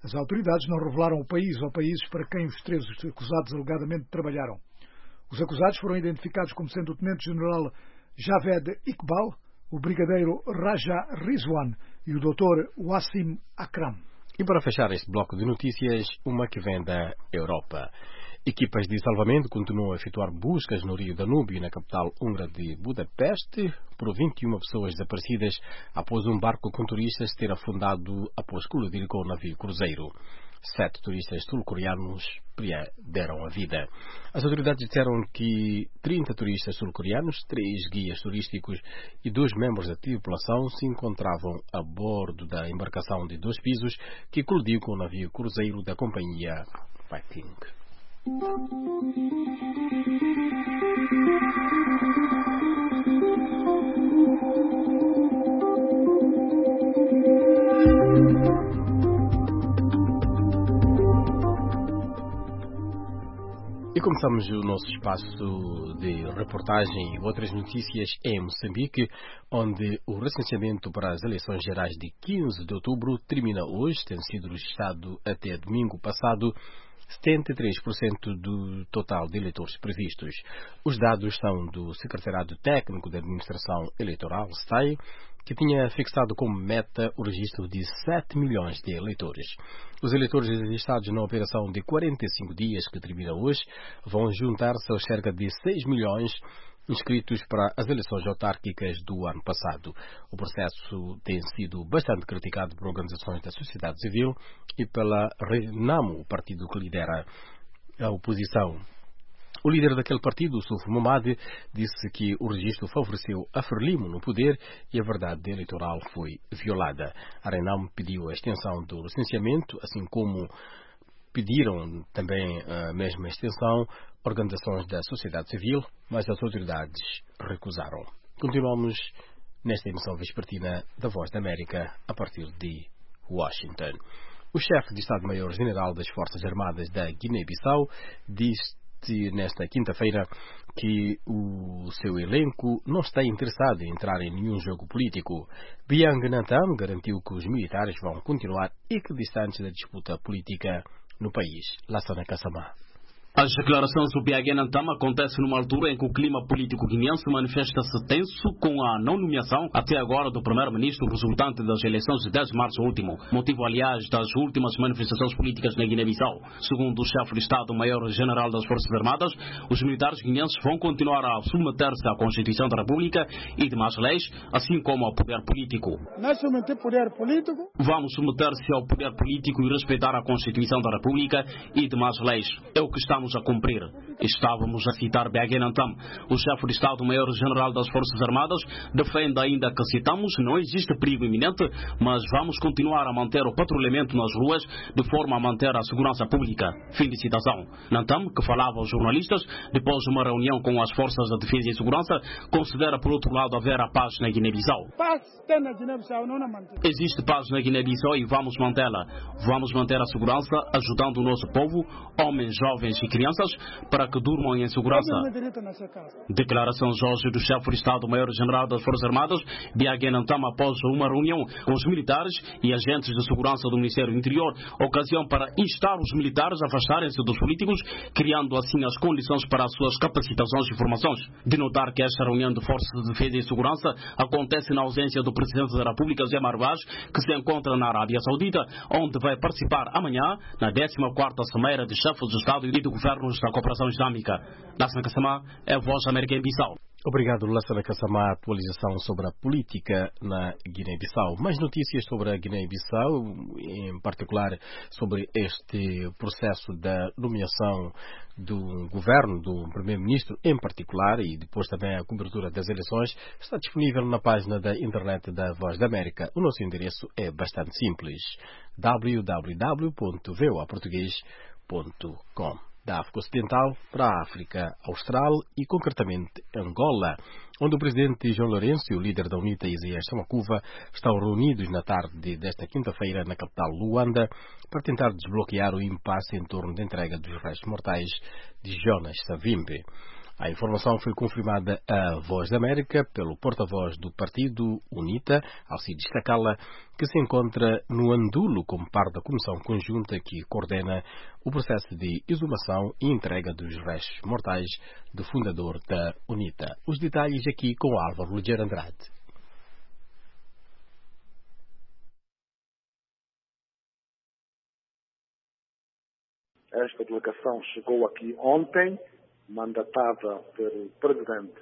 As autoridades não revelaram o país ou países para quem os 3 acusados alegadamente trabalharam. Os acusados foram identificados como sendo o tenente-general Javed Iqbal, o brigadeiro Raja Rizwan e o Dr. Wassim Akram. E para fechar este bloco de notícias, uma que vem da Europa. Equipas de salvamento continuam a efetuar buscas no rio Danúbio, na capital húngara de Budapeste, por 21 pessoas desaparecidas após um barco com turistas ter afundado após colidir com o navio cruzeiro. 7 turistas sul-coreanos perderam a vida. As autoridades disseram que 30 turistas sul-coreanos, 3 guias turísticos e 2 membros da tripulação se encontravam a bordo da embarcação de 2 pisos que colidiu com o navio cruzeiro da companhia Viking. E começamos o nosso espaço de reportagem e outras notícias em Moçambique, onde o recenseamento para as eleições gerais de 15 de outubro termina hoje, tendo sido registrado até domingo passado 73% do total de eleitores previstos. Os dados são do Secretariado Técnico da Administração Eleitoral, STAI, que tinha fixado como meta o registro de 7 milhões de eleitores. Os eleitores registrados na operação de 45 dias, que termina hoje, vão juntar-se aos cerca de 6 milhões inscritos para as eleições autárquicas do ano passado. O processo tem sido bastante criticado por organizações da sociedade civil e pela RENAMO, o partido que lidera a oposição. O líder daquele partido, Suf Momad, disse que o registro favoreceu a Frelimo no poder e a verdade eleitoral foi violada. A RENAMO pediu a extensão do recenseamento, assim como pediram também a mesma extensão organizações da sociedade civil, mas as autoridades recusaram. Continuamos nesta emissão vespertina da Voz da América, a partir de Washington. O chefe de Estado-Maior-General das Forças Armadas da Guiné-Bissau disse nesta quinta-feira que o seu elenco não está interessado em entrar em nenhum jogo político. Biang Nantam garantiu que os militares vão continuar equidistantes da disputa política no país. Lassana Kassamá. As declarações do Biang Nantam acontecem numa altura em que o clima político guineense manifesta-se tenso com a não nomeação até agora do primeiro-ministro resultante das eleições de 10 de março último, motivo aliás das últimas manifestações políticas na Guiné-Bissau. Segundo o chefe de Estado-Maior-General das Forças Armadas, os militares guineenses vão continuar a submeter-se à Constituição da República e demais leis, assim como ao poder político. Não submeter poder político? Vamos submeter-se ao poder político e respeitar a Constituição da República e demais leis. É o que estamos a cumprir. Estávamos a citar Biang Nantam. O chefe de Estado-Maior-General das Forças Armadas defende ainda que, citamos, não existe perigo iminente, mas vamos continuar a manter o patrulhamento nas ruas de forma a manter a segurança pública. Fim de citação. Nantam, que falava aos jornalistas depois de uma reunião com as Forças de Defesa e Segurança, considera por outro lado haver a paz na Guiné-Bissau. Paz tem na Guiné-Bissau, não na mantém. Existe paz na Guiné-Bissau e vamos mantê-la. Vamos manter a segurança ajudando o nosso povo, homens, jovens e crianças, para que durmam em segurança. Declarações hoje do chefe de Estado-Maior-General das Forças Armadas, Biang Nantam, após uma reunião com os militares e agentes de segurança do Ministério do Interior, ocasião para instar os militares a afastarem-se dos políticos, criando assim as condições para as suas capacitações e formações. De notar que esta reunião de Forças de Defesa e Segurança acontece na ausência do Presidente da República, Zé Marvaz, que se encontra na Arábia Saudita, onde vai participar amanhã na 14ª Cimeira de Chefes de Estado e de Governos da Cooperação Islâmica. Lassana Kassamá, é a Voz da América em Bissau. Obrigado, Lassana Kassamá. Atualização sobre a política na Guiné-Bissau. Mais notícias sobre a Guiné-Bissau, em particular sobre este processo da nomeação do governo, do primeiro-ministro em particular, e depois também a cobertura das eleições, está disponível na página da internet da Voz da América. O nosso endereço é bastante simples: www.voaportugues.com. Da África Ocidental para a África Austral e, concretamente, Angola, onde o presidente João Lourenço e o líder da UNITA, Isaías Samakuva, estão reunidos na tarde desta quinta-feira na capital Luanda para tentar desbloquear o impasse em torno da entrega dos restos mortais de Jonas Savimbi. A informação foi confirmada à Voz da América pelo porta-voz do partido UNITA, Alcides Sacala, que se encontra no Andulo como parte da comissão conjunta que coordena o processo de exumação e entrega dos restos mortais do fundador da UNITA. Os detalhes aqui com Álvaro Ligeiro Andrade. Esta delegação chegou aqui ontem, mandatada pelo presidente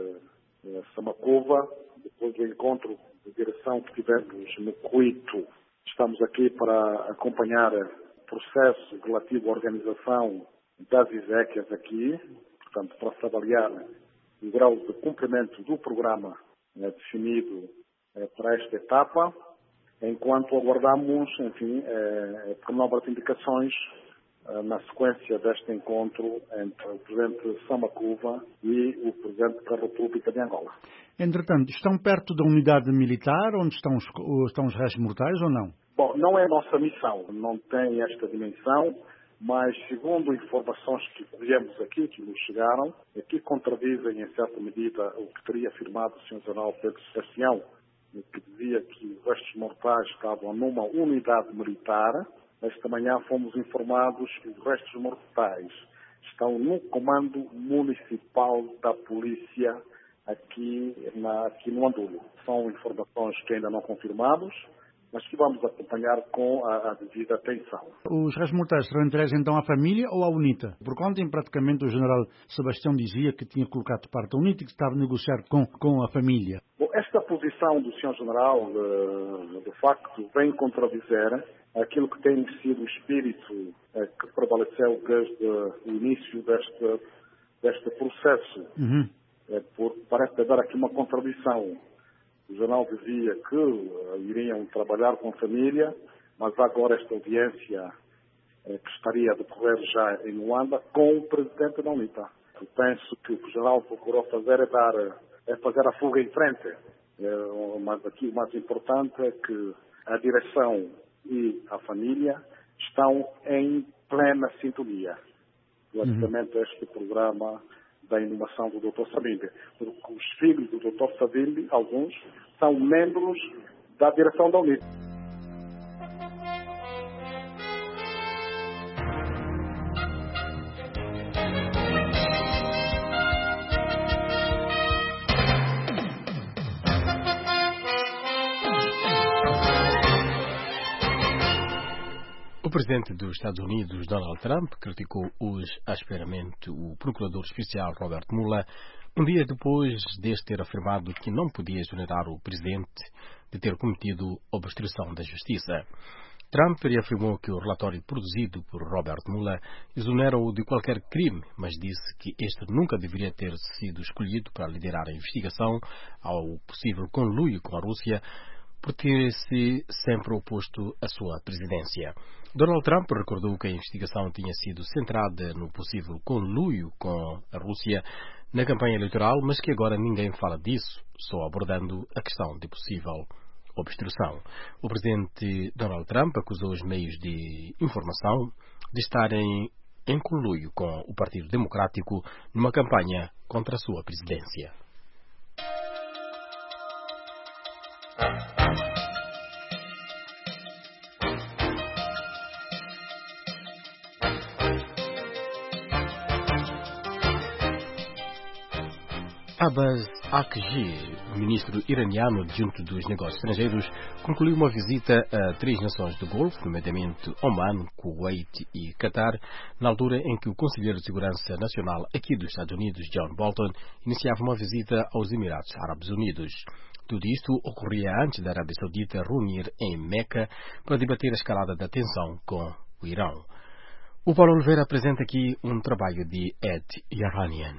Samakuva, depois do encontro de direção que tivemos no Cuito. Estamos aqui para acompanhar o processo relativo à organização das exéquias aqui, portanto, para se avaliar o grau de cumprimento do programa definido para esta etapa, enquanto aguardamos, enfim, por novas indicações na sequência deste encontro entre o presidente Samakuva e o presidente da República de Angola. Entretanto, estão perto da unidade militar onde estão os restos mortais ou não? Bom, não é nossa missão, não tem esta dimensão, mas segundo informações que colhemos aqui, que nos chegaram, aqui contradizem em certa medida o que teria afirmado o Sr. General Pedro Sebastião, que dizia que os restos mortais estavam numa unidade militar. Esta manhã fomos informados que os restos mortais estão no comando municipal da polícia aqui no Andulo. São informações que ainda não confirmamos, mas que vamos acompanhar com a devida atenção. Os restos mortais serão entregues então à família ou à UNITA? Porque ontem praticamente o general Sebastião dizia que tinha colocado de parte a UNITA e que estava a negociar com a família. Bom, esta posição do Sr. General, de facto, vem contradizer aquilo que tem sido o espírito que prevaleceu desde o início deste processo. Parece haver aqui uma contradição. O jornal dizia que iriam trabalhar com a família, mas agora esta audiência que estaria a decorrer já em Luanda com o presidente da UNITA. Eu penso que o que o jornal procurou fazer é fazer a fuga em frente. Mas aqui o mais importante é que a direção e a família estão em plena sintonia relativamente a este programa da inovação do Dr. Savimbi. Porque os filhos do Dr. Savimbi, alguns, são membros da direção da UNITA. O presidente dos Estados Unidos, Donald Trump, criticou hoje asperamente o procurador especial Robert Mueller, um dia depois deste ter afirmado que não podia exonerar o presidente de ter cometido obstrução da justiça. Trump reafirmou que o relatório produzido por Robert Mueller exonera-o de qualquer crime, mas disse que este nunca deveria ter sido escolhido para liderar a investigação ao possível conluio com a Rússia, por ter-se sempre oposto à sua presidência. Donald Trump recordou que a investigação tinha sido centrada no possível conluio com a Rússia na campanha eleitoral, mas que agora ninguém fala disso, só abordando a questão de possível obstrução. O presidente Donald Trump acusou os meios de informação de estarem em conluio com o Partido Democrático numa campanha contra a sua presidência. Abbas Akji, ministro iraniano adjunto dos negócios estrangeiros, concluiu uma visita a 3 nações do Golfo, nomeadamente Oman, Kuwait e Qatar, na altura em que o conselheiro de Segurança Nacional aqui dos Estados Unidos, John Bolton, iniciava uma visita aos Emirados Árabes Unidos. Tudo isto ocorria antes da Arábia Saudita reunir em Meca para debater a escalada da tensão com o Irão. O Paulo Oliveira apresenta aqui um trabalho de Ed Yaranian.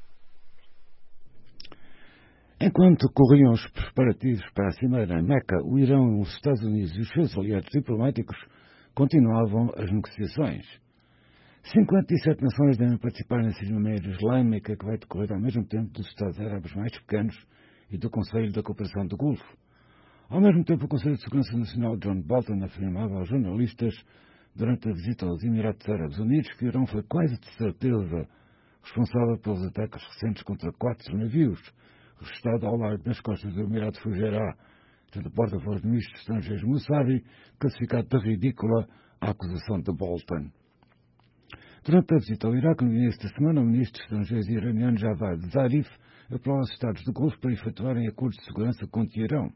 Enquanto corriam os preparativos para a cimeira em Meca, o Irão, os Estados Unidos e os seus aliados diplomáticos continuavam as negociações. 57 nações devem participar na cimeira islâmica que vai decorrer ao mesmo tempo dos Estados Árabes mais pequenos e do Conselho da Cooperação do Golfo. Ao mesmo tempo, o Conselho de Segurança Nacional John Bolton afirmava aos jornalistas durante a visita aos Emirados Árabes Unidos que o Irão foi quase de certeza responsável pelos ataques recentes contra 4 navios, registrado ao largo das costas do Emirado Fujairah, tendo o porta-voz do ministro dos Estrangeiros Mousavi classificado de ridícula a acusação de Bolton. Durante a visita ao Iraque no início da semana, o ministro dos Estrangeiros iraniano Javad Zarif apelou aos Estados do Golfo para efetuarem acordos de segurança contra o Irão.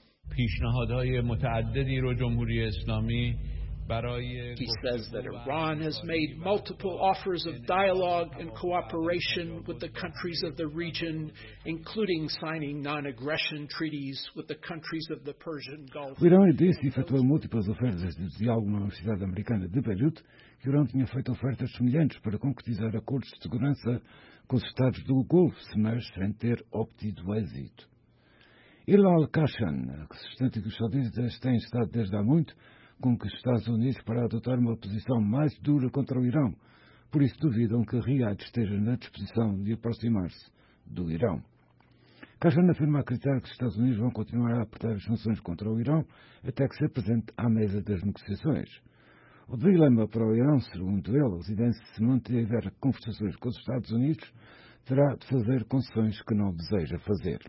He says that Iran has made multiple offers of dialogue and cooperation with the countries of the region, including signing non-aggression treaties with the countries of the Persian Gulf. O Irão disse e efetuou múltiplas ofertas de diálogo na Universidade Americana de Beirute, que o Irão tinha feito ofertas semelhantes para concretizar acordos de segurança com os Estados do Golfo, mas sem ter obtido êxito. Hilal Khashan, assistente dos sauditas, tem estado desde há muito com que os Estados Unidos para adotar uma posição mais dura contra o Irão. Por isso duvidam que Riad esteja na disposição de aproximar-se do Irão. Khashan afirma acreditar que os Estados Unidos vão continuar a apertar as sanções contra o Irão até que se apresente à mesa das negociações. O dilema para o Irão, segundo ele, se mantiver conversações com os Estados Unidos, terá de fazer concessões que não deseja fazer.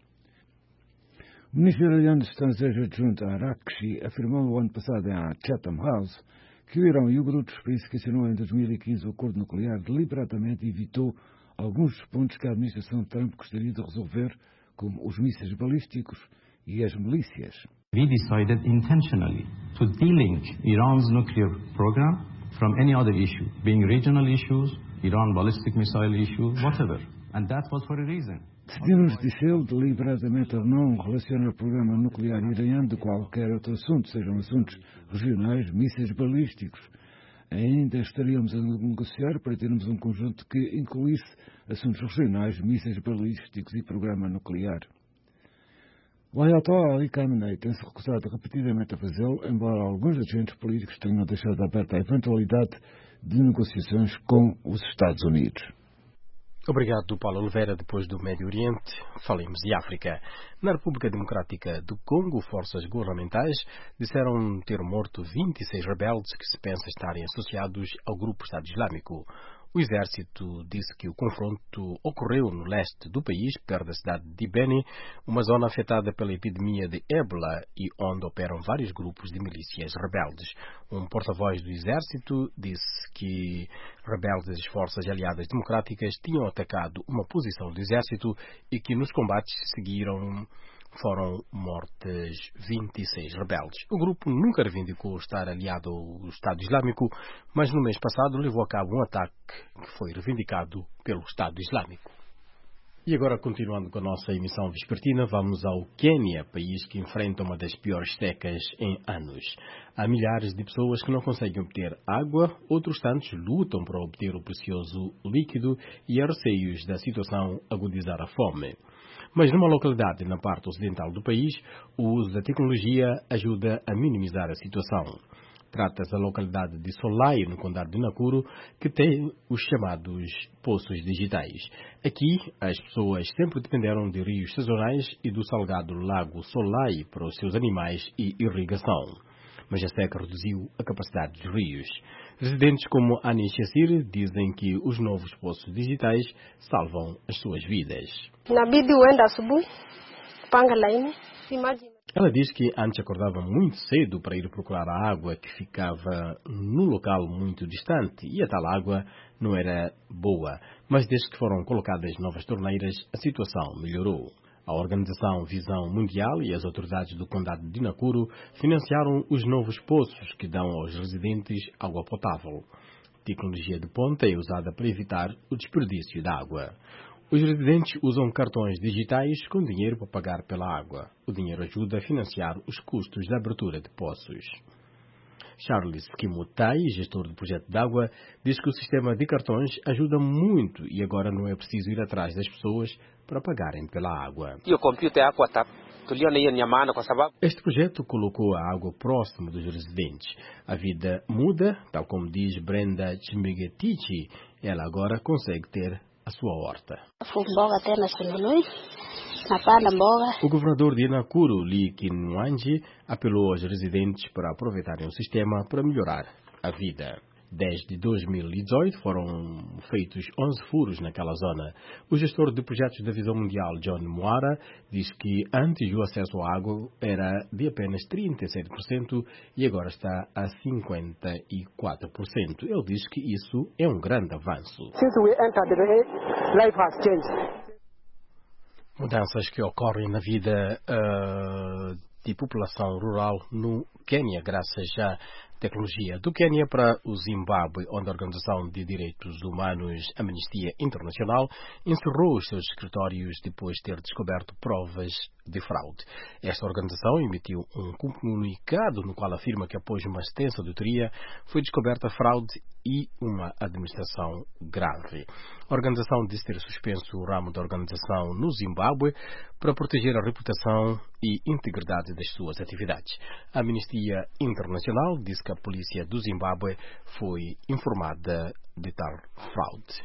O ministro iraniano dos Estrangeiros adjunto Arakshi afirmou no ano passado em Chatham House que o Irão e o grupo dos países que assinou em 2015 o acordo nuclear deliberadamente evitou alguns dos pontos que a administração de Trump gostaria de resolver, como os mísseis balísticos e as milícias. We decided intentionally to delink Iran's nuclear program from any other issue, being regional issues, Iran ballistic missile issue, whatever. And that was for a reason. Decidimos, disse ele, deliberadamente não relacionar o programa nuclear iraniano de qualquer outro assunto, sejam assuntos regionais, mísseis balísticos. Ainda estaríamos a negociar para termos um conjunto que incluísse assuntos regionais, mísseis balísticos e programa nuclear. O Ayatollah Ali Khamenei tem-se recusado repetidamente a fazê-lo, embora alguns agentes políticos tenham deixado aberta a eventualidade de negociações com os Estados Unidos. Obrigado, Paulo Oliveira. Depois do Médio Oriente, falemos de África. Na República Democrática do Congo, forças governamentais disseram ter morto 26 rebeldes que se pensa estarem associados ao grupo Estado Islâmico. O exército disse que o confronto ocorreu no leste do país, perto da cidade de Beni, uma zona afetada pela epidemia de ébola e onde operam vários grupos de milícias rebeldes. Um porta-voz do exército disse que rebeldes das forças aliadas democráticas tinham atacado uma posição do exército e que nos combates seguiram foram mortas 26 rebeldes. O grupo nunca reivindicou estar aliado ao Estado Islâmico, mas no mês passado levou a cabo um ataque que foi reivindicado pelo Estado Islâmico. E agora, continuando com a nossa emissão vespertina, vamos ao Quênia, país que enfrenta uma das piores secas em anos. Há milhares de pessoas que não conseguem obter água, outros tantos lutam para obter o precioso líquido e há receios da situação agudizar a fome. Mas numa localidade na parte ocidental do país, o uso da tecnologia ajuda a minimizar a situação. Trata-se da localidade de Solai, no condado de Nakuru, que tem os chamados poços digitais. Aqui, as pessoas sempre dependeram de rios sazonais e do salgado lago Solai para os seus animais e irrigação. Mas a seca reduziu a capacidade dos rios. Residentes como Ani Shassir dizem que os novos poços digitais salvam as suas vidas. Ela diz que antes acordava muito cedo para ir procurar a água que ficava num local muito distante e a tal água não era boa, mas desde que foram colocadas novas torneiras, a situação melhorou. A Organização Visão Mundial e as autoridades do condado de Nakuru financiaram os novos poços que dão aos residentes água potável. A tecnologia de ponta é usada para evitar o desperdício da água. Os residentes usam cartões digitais com dinheiro para pagar pela água. O dinheiro ajuda a financiar os custos da abertura de poços. Charles Kimutai, gestor do projeto de água, diz que o sistema de cartões ajuda muito e agora não é preciso ir atrás das pessoas para pagarem pela água. Este projeto colocou a água próximo dos residentes. A vida muda, tal como diz Brenda Chimegetichi. Ela agora consegue ter a sua horta. O governador de Nakuru, Lee Kinwanji, apelou aos residentes para aproveitarem o sistema para melhorar a vida. Desde 2018 foram feitos 11 furos naquela zona. O gestor de projetos da Visão Mundial, John Moara, diz que antes o acesso à água era de apenas 37% e agora está a 54%. Ele diz que isso é um grande avanço. Mudanças que ocorrem na vida de população rural no Quênia, graças à tecnologia. Do Quênia para o Zimbábue, onde a Organização de Direitos Humanos Amnistia Internacional encerrou os seus escritórios depois de ter descoberto provas de fraude. Esta organização emitiu um comunicado no qual afirma que após uma extensa auditoria foi descoberta fraude e uma administração grave. A organização disse ter suspenso o ramo da organização no Zimbábue para proteger a reputação e integridade das suas atividades. A Amnistia Internacional disse que a polícia do Zimbábue foi informada de tal fraude.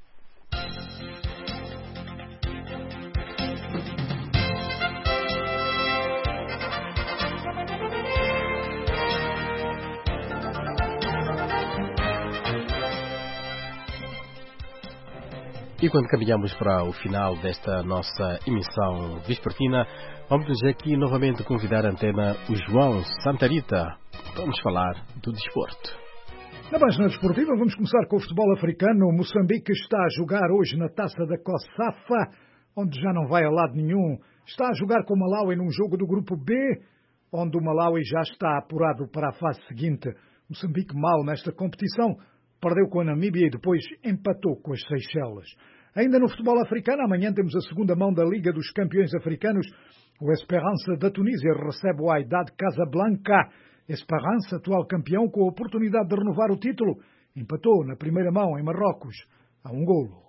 E quando caminhamos para o final desta nossa emissão vespertina, vamos aqui novamente convidar a antena o João Santarita. Vamos falar do desporto. Na página desportiva vamos começar com o futebol africano. O Moçambique está a jogar hoje na Taça da COSAFA, onde já não vai a lado nenhum. Está a jogar com o Malawi num jogo do grupo B, onde o Malawi já está apurado para a fase seguinte. Moçambique mal nesta competição. Perdeu com a Namíbia e depois empatou com as Seychelles. Ainda no futebol africano, amanhã temos a segunda mão da Liga dos Campeões Africanos. O Esperança da Tunísia recebe o Wydad Casablanca. Esperança, atual campeão, com a oportunidade de renovar o título, empatou na primeira mão em Marrocos a 1 golo.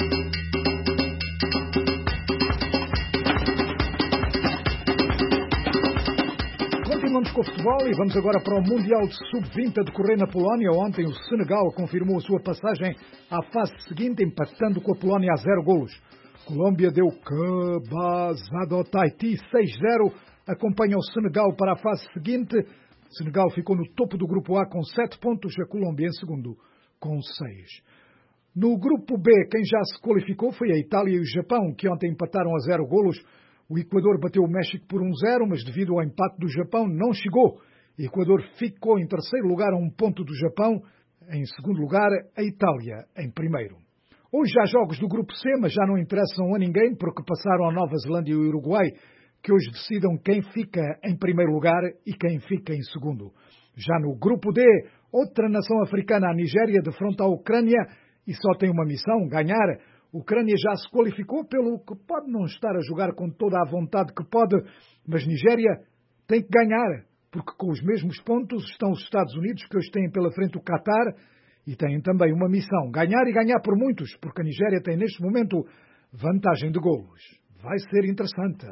Continuamos com o futebol e vamos agora para o Mundial de Sub-20 a decorrer na Polónia. Ontem o Senegal confirmou a sua passagem à fase seguinte, empatando com a Polónia a 0 golos. Colômbia deu cabazada ao Tahiti 6-0, acompanha o Senegal para a fase seguinte. Senegal ficou no topo do grupo A com 7 pontos, a Colômbia em segundo com 6. No grupo B, quem já se qualificou foi a Itália e o Japão, que ontem empataram a 0 golos. O Equador bateu o México por 1-0, mas devido ao empate do Japão não chegou. O Equador ficou em terceiro lugar a 1 ponto do Japão. Em segundo lugar, a Itália em primeiro. Hoje há jogos do grupo C, mas já não interessam a ninguém, porque passaram a Nova Zelândia e o Uruguai, que hoje decidam quem fica em primeiro lugar e quem fica em segundo. Já no grupo D, outra nação africana, a Nigéria, defronta a Ucrânia e só tem uma missão, ganhar. A Ucrânia já se qualificou, pelo que pode não estar a jogar com toda a vontade que pode, mas Nigéria tem que ganhar, porque com os mesmos pontos estão os Estados Unidos, que hoje têm pela frente o Qatar, e têm também uma missão, ganhar e ganhar por muitos, porque a Nigéria tem neste momento vantagem de golos. Vai ser interessante.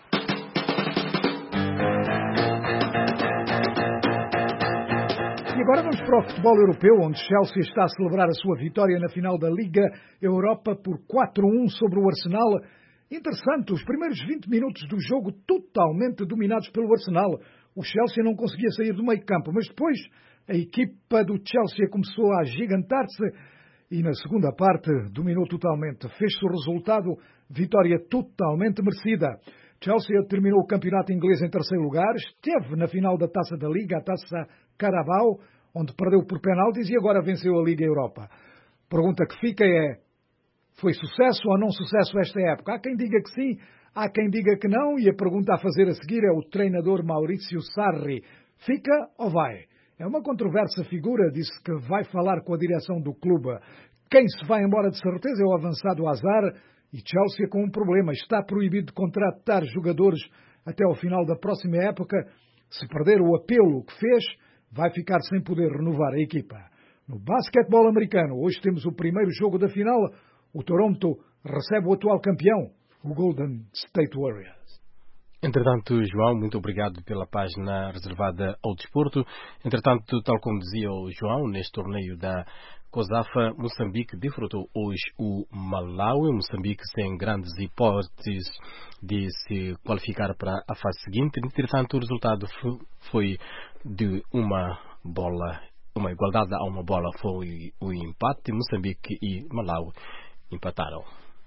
E agora vamos para o futebol europeu, onde Chelsea está a celebrar a sua vitória na final da Liga Europa por 4-1 sobre o Arsenal. Interessante, os primeiros 20 minutos do jogo totalmente dominados pelo Arsenal. O Chelsea não conseguia sair do meio campo, mas depois a equipa do Chelsea começou a agigantar-se e na segunda parte dominou totalmente. Fez-se o resultado, vitória totalmente merecida. Chelsea terminou o campeonato inglês em terceiro lugar, esteve na final da Taça da Liga, a Taça Carabao, onde perdeu por penaltis e agora venceu a Liga Europa. Pergunta que fica é, foi sucesso ou não sucesso esta época? Há quem diga que sim, há quem diga que não, e a pergunta a fazer a seguir é o treinador Maurizio Sarri. Fica ou vai? É uma controversa figura, disse que vai falar com a direção do clube. Quem se vai embora de certeza é o avançado Hazard, e Chelsea com um problema, está proibido de contratar jogadores até ao final da próxima época. Se perder o apelo que fez, vai ficar sem poder renovar a equipa. No basquetebol americano, hoje temos o primeiro jogo da final. O Toronto recebe o atual campeão, o Golden State Warriors. Entretanto, João, muito obrigado pela página reservada ao desporto. Entretanto, tal como dizia o João, neste torneio da COSAFA, Moçambique defrontou hoje o Malawi. Moçambique sem grandes hipóteses de se qualificar para a fase seguinte. Entretanto, o resultado foi de uma bola uma igualdade a uma bola foi o empate. Moçambique e Malawi empataram.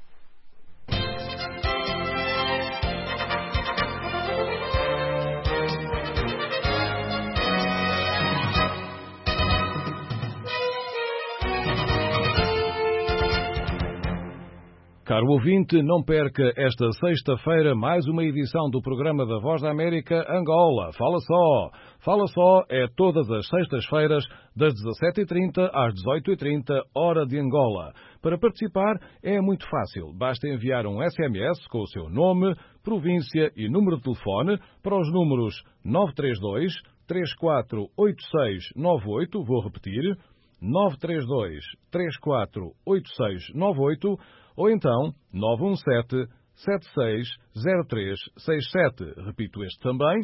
Caro ouvinte, não perca esta sexta-feira mais uma edição do programa da Voz da América Angola. Fala só! Fala só é todas as sextas-feiras, das 17h30 às 18h30, hora de Angola. Para participar é muito fácil. Basta enviar um SMS com o seu nome, província e número de telefone para os números 932 348698. Vou repetir, 932 348698. Ou então 917-760367. Repito este também,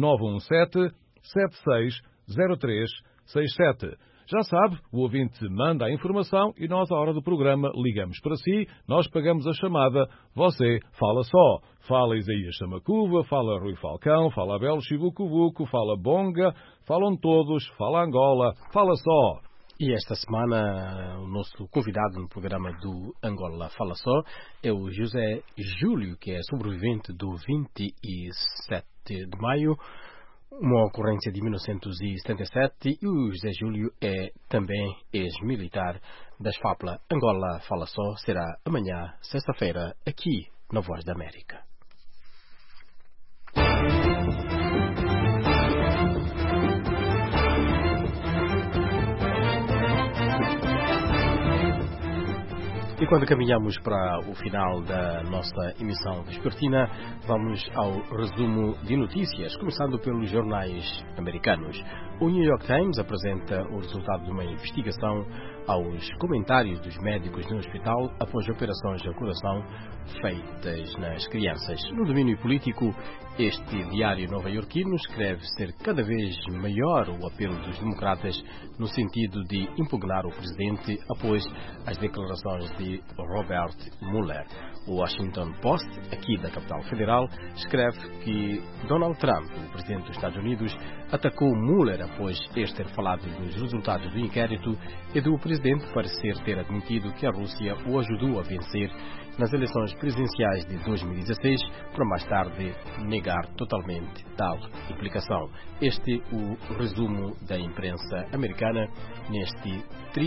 917-760367. Já sabe, o ouvinte manda a informação e nós, à hora do programa, ligamos para si, nós pagamos a chamada, você fala só. Fala Isaías Samacuva, fala Rui Falcão, fala Abel Chivucuvuco, fala Bonga, falam todos, fala Angola, fala só. E esta semana o nosso convidado no programa do Angola Fala Só é o José Júlio, que é sobrevivente do 27 de maio, uma ocorrência de 1977, e o José Júlio é também ex-militar das FAPLA. Angola Fala Só será amanhã, sexta-feira, aqui na Voz da América. E quando caminhamos para o final da nossa emissão vespertina, vamos ao resumo de notícias, começando pelos jornais americanos. O New York Times apresenta o resultado de uma investigação aos comentários dos médicos no hospital após operações de coração feitas nas crianças. No domínio político, este diário nova-iorquino escreve ser cada vez maior o apelo dos democratas no sentido de impugnar o presidente após as declarações de Robert Mueller. O Washington Post, aqui da capital federal, escreve que Donald Trump, o presidente dos Estados Unidos, atacou Mueller após este ter falado dos resultados do inquérito e do presidente parecer ter admitido que a Rússia o ajudou a vencer nas eleições presidenciais de 2016, para mais tarde negar totalmente tal implicação. Este é o resumo da imprensa americana neste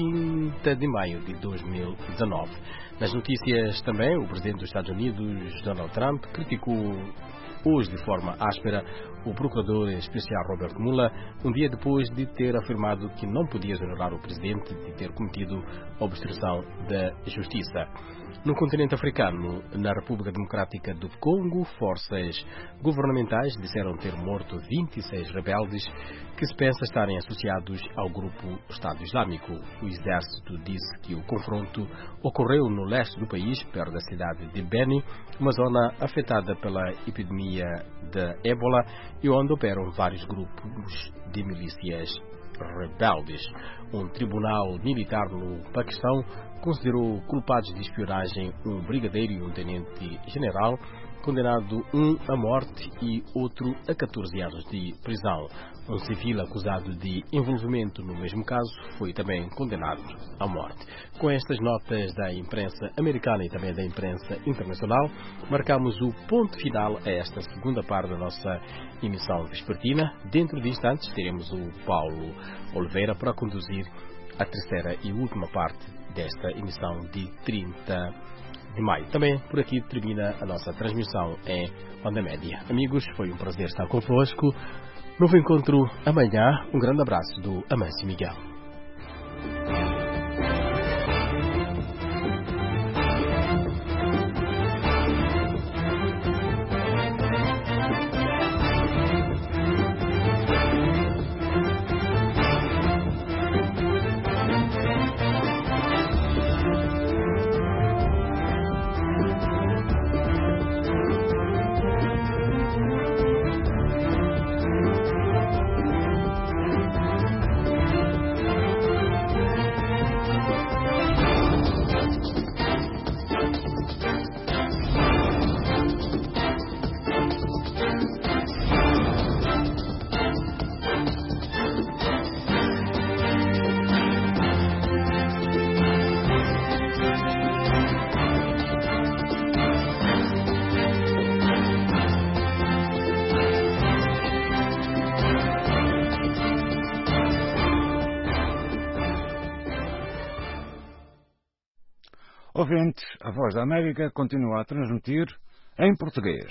30 de maio de 2019. Nas notícias também, o presidente dos Estados Unidos, Donald Trump, criticou hoje de forma áspera o procurador especial Robert Mueller, um dia depois de ter afirmado que não podia exonerar o presidente de ter cometido obstrução da justiça. No continente africano, na República Democrática do Congo, forças governamentais disseram ter morto 26 rebeldes que se pensa estarem associados ao grupo Estado Islâmico. O exército disse que o confronto ocorreu no leste do país, perto da cidade de Beni, uma zona afetada pela epidemia de ébola e onde operam vários grupos de milícias rebeldes. Um tribunal militar no Paquistão considerou culpados de espionagem um brigadeiro e um tenente-general, condenado um à morte e outro a 14 anos de prisão. Um civil acusado de envolvimento no mesmo caso foi também condenado à morte. Com estas notas da imprensa americana e também da imprensa internacional, marcamos o ponto final a esta segunda parte da nossa emissão vespertina. Dentro de instantes teremos o Paulo Oliveira para conduzir a terceira e última parte desta emissão de 30 de maio. Também por aqui termina a nossa transmissão em Onda Média. Amigos, foi um prazer estar convosco. Novo encontro amanhã. Um grande abraço do Amâncio Miguel. Ouvintes, a Voz da América continua a transmitir em português.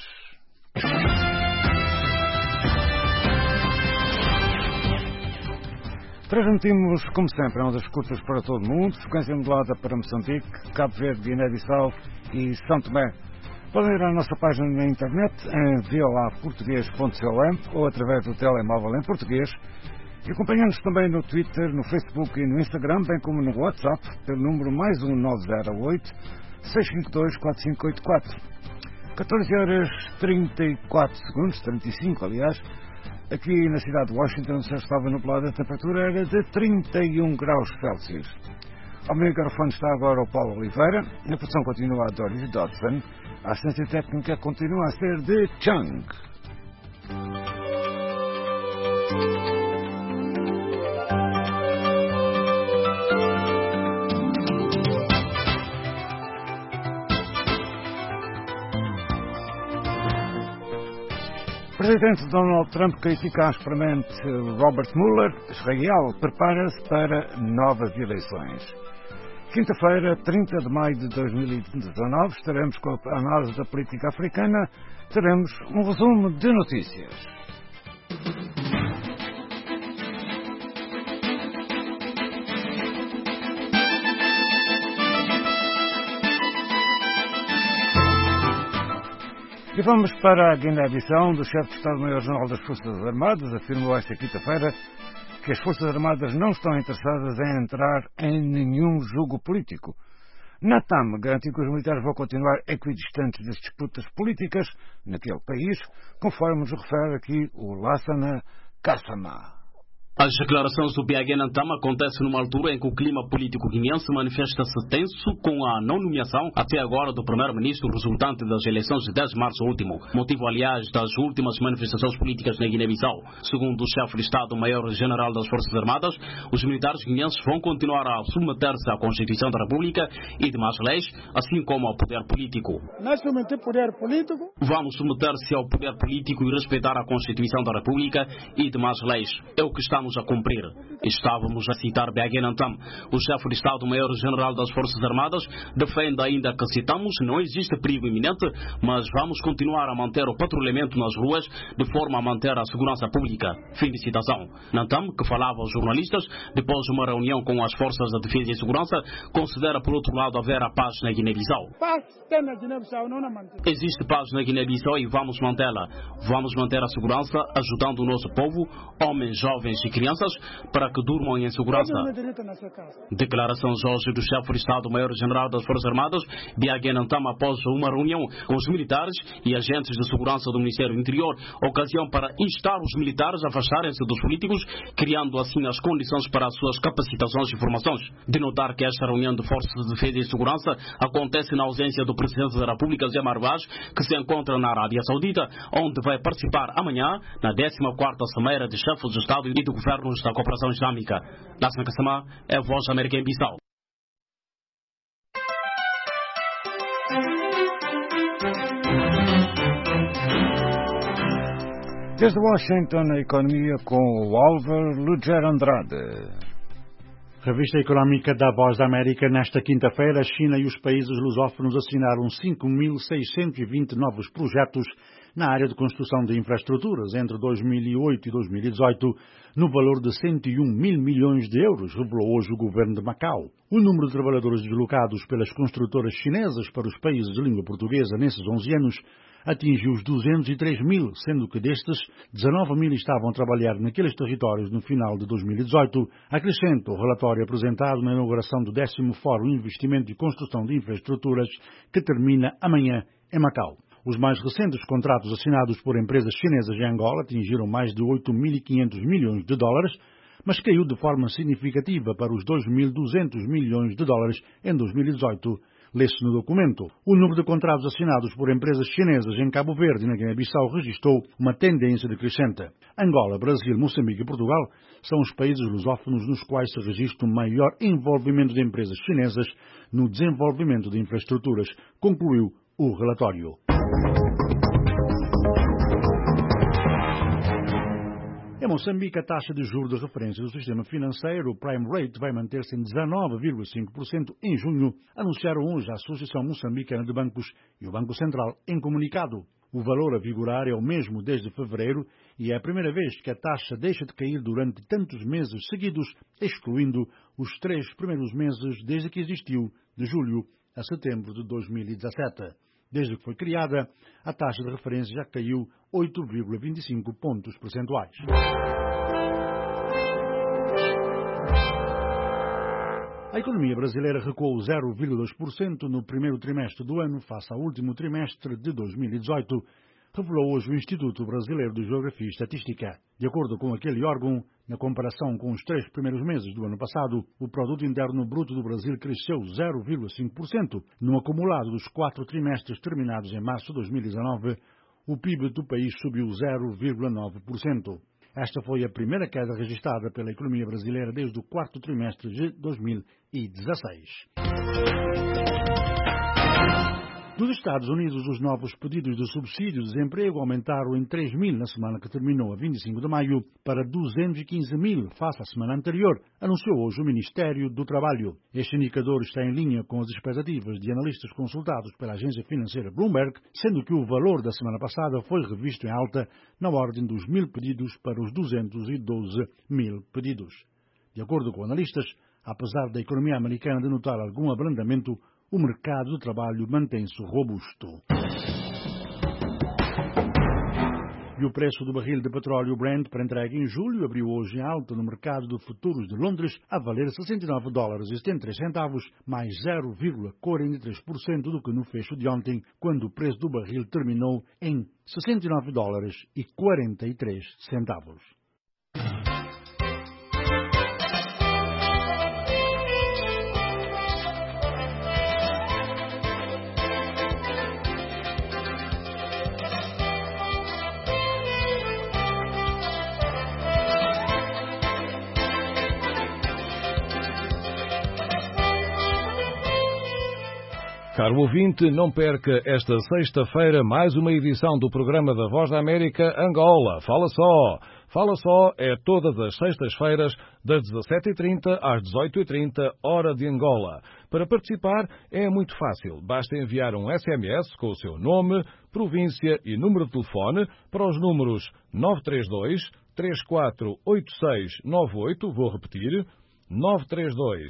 Transmitimos, como sempre, a ondas curtas para todo o mundo, frequência modulada para Moçambique, Cabo Verde, Guiné-Bissau e São Tomé. Podem ir à nossa página na internet em voaportugues.com ou através do telemóvel em português e acompanhando-nos também no Twitter, no Facebook e no Instagram, bem como no WhatsApp, pelo número mais 1908-652-4584. 14 horas 34 segundos, 35 aliás. Aqui na cidade de Washington já estava nublada, a temperatura era de 31 graus Celsius. Ao meu microfone está agora o Paulo Oliveira, a produção continua a Doris Dodson, a assistência técnica continua a ser de Chung. O presidente Donald Trump critica asperamente Robert Mueller. Israel prepara-se para novas eleições. Quinta-feira, 30 de maio de 2019, estaremos com a análise da política africana. Teremos um resumo de notícias. E vamos para a Guiné-Bissau, onde o chefe de Estado-Maior-General das Forças Armadas afirmou esta quinta-feira que as Forças Armadas não estão interessadas em entrar em nenhum jogo político. Natam garantiu que os militares vão continuar equidistantes das disputas políticas naquele país, conforme nos refere aqui o Lassana Kassama. As declarações do PAG Natam acontecem numa altura em que o clima político guineense manifesta-se tenso com a não nomeação até agora do primeiro-ministro resultante das eleições de 10 de março último, motivo aliás das últimas manifestações políticas na Guiné-Bissau. Segundo o chefe de Estado-Maior-General das Forças Armadas, os militares guineenses vão continuar a submeter-se à Constituição da República e demais leis, assim como ao poder político. Não submeter poder político? Vamos submeter-se ao poder político e respeitar a Constituição da República e demais leis. É o que estamos a cumprir. Estávamos a citar BAG Natam. O chefe de Estado-Maior-General das Forças Armadas defende ainda que, citamos, não existe perigo iminente, mas vamos continuar a manter o patrulhamento nas ruas de forma a manter a segurança pública. Fim de citação. Natam, que falava aos jornalistas depois de uma reunião com as Forças de Defesa e Segurança, considera por outro lado haver a paz na Guiné-Bissau. Paz tem na Guiné-Bissau, não na mantém. Existe paz na Guiné-Bissau e vamos mantê-la. Vamos manter a segurança ajudando o nosso povo, homens, jovens e crianças, para que durmam em segurança. Declarações hoje do chefe de Estado-Maior-General das Forças Armadas, BAG Natam, após uma reunião com os militares e agentes de segurança do Ministério do Interior, ocasião para instar os militares a afastarem-se dos políticos, criando assim as condições para as suas capacitações e formações. De notar que esta reunião de Forças de Defesa e Segurança acontece na ausência do Presidente da República, Zé Marvaz, que se encontra na Arábia Saudita, onde vai participar amanhã na 14ª Cimeira de Chefes de Estado e de Governos da Cooperação Islâmica. Lassana Kassama é a Voz da América em Bissau. Desde Washington, a economia com o Álvaro Luger Andrade. Revista Económica da Voz da América. Nesta quinta-feira, a China e os países lusófonos assinaram 5.620 novos projetos na área de construção de infraestruturas entre 2008 e 2018, no valor de 101 mil milhões de euros, revelou hoje o governo de Macau. O número de trabalhadores deslocados pelas construtoras chinesas para os países de língua portuguesa nesses 11 anos atingiu os 203 mil, sendo que destes, 19 mil estavam a trabalhar naqueles territórios no final de 2018, acrescenta o relatório apresentado na inauguração do 10º Fórum Investimento e Construção de Infraestruturas, que termina amanhã em Macau. Os mais recentes contratos assinados por empresas chinesas em Angola atingiram mais de 8.500 milhões de dólares, mas caiu de forma significativa para os 2.200 milhões de dólares em 2018, lê-se no documento. O número de contratos assinados por empresas chinesas em Cabo Verde e na Guiné-Bissau registrou uma tendência decrescente. Angola, Brasil, Moçambique e Portugal são os países lusófonos nos quais se registra um maior envolvimento de empresas chinesas no desenvolvimento de infraestruturas, concluiu o relatório. Em Moçambique, a taxa de juros de referência do sistema financeiro, o Prime Rate, vai manter-se em 19,5% em junho, anunciaram hoje a Associação Moçambicana de Bancos e o Banco Central em comunicado. O valor a vigorar é o mesmo desde fevereiro e é a primeira vez que a taxa deixa de cair durante tantos meses seguidos, excluindo os 3 primeiros meses desde que existiu, de julho a setembro de 2017. Desde que foi criada, a taxa de referência já caiu 8,25 pontos percentuais. A economia brasileira recuou 0,2% no primeiro trimestre do ano face ao último trimestre de 2018, revelou hoje o Instituto Brasileiro de Geografia e Estatística. De acordo com aquele órgão, na comparação com os 3 primeiros meses do ano passado, o Produto Interno Bruto do Brasil cresceu 0,5%. No acumulado dos 4 trimestres terminados em março de 2019, o PIB do país subiu 0,9%. Esta foi a primeira queda registrada pela economia brasileira desde o 4º trimestre de 2016. Dos Estados Unidos, os novos pedidos de subsídio de desemprego aumentaram em 3 mil na semana que terminou a 25 de maio para 215 mil face à semana anterior, anunciou hoje o Ministério do Trabalho. Este indicador está em linha com as expectativas de analistas consultados pela agência financeira Bloomberg, sendo que o valor da semana passada foi revisto em alta na ordem dos 1.000 pedidos para os 212 mil pedidos. De acordo com analistas, apesar da economia americana denotar algum abrandamento, o mercado de trabalho mantém-se robusto. E o preço do barril de petróleo Brent para entrega em julho abriu hoje em alta no mercado de futuros de Londres a valer $69,73, mais 0,43% do que no fecho de ontem, quando o preço do barril terminou em $69,43. Caro ouvinte, não perca esta sexta-feira mais uma edição do programa da Voz da América Angola. Fala Só! Fala Só é todas as sextas-feiras, das 17h30 às 18h30, hora de Angola. Para participar é muito fácil. Basta enviar um SMS com o seu nome, província e número de telefone para os números 932 348698, vou repetir, 932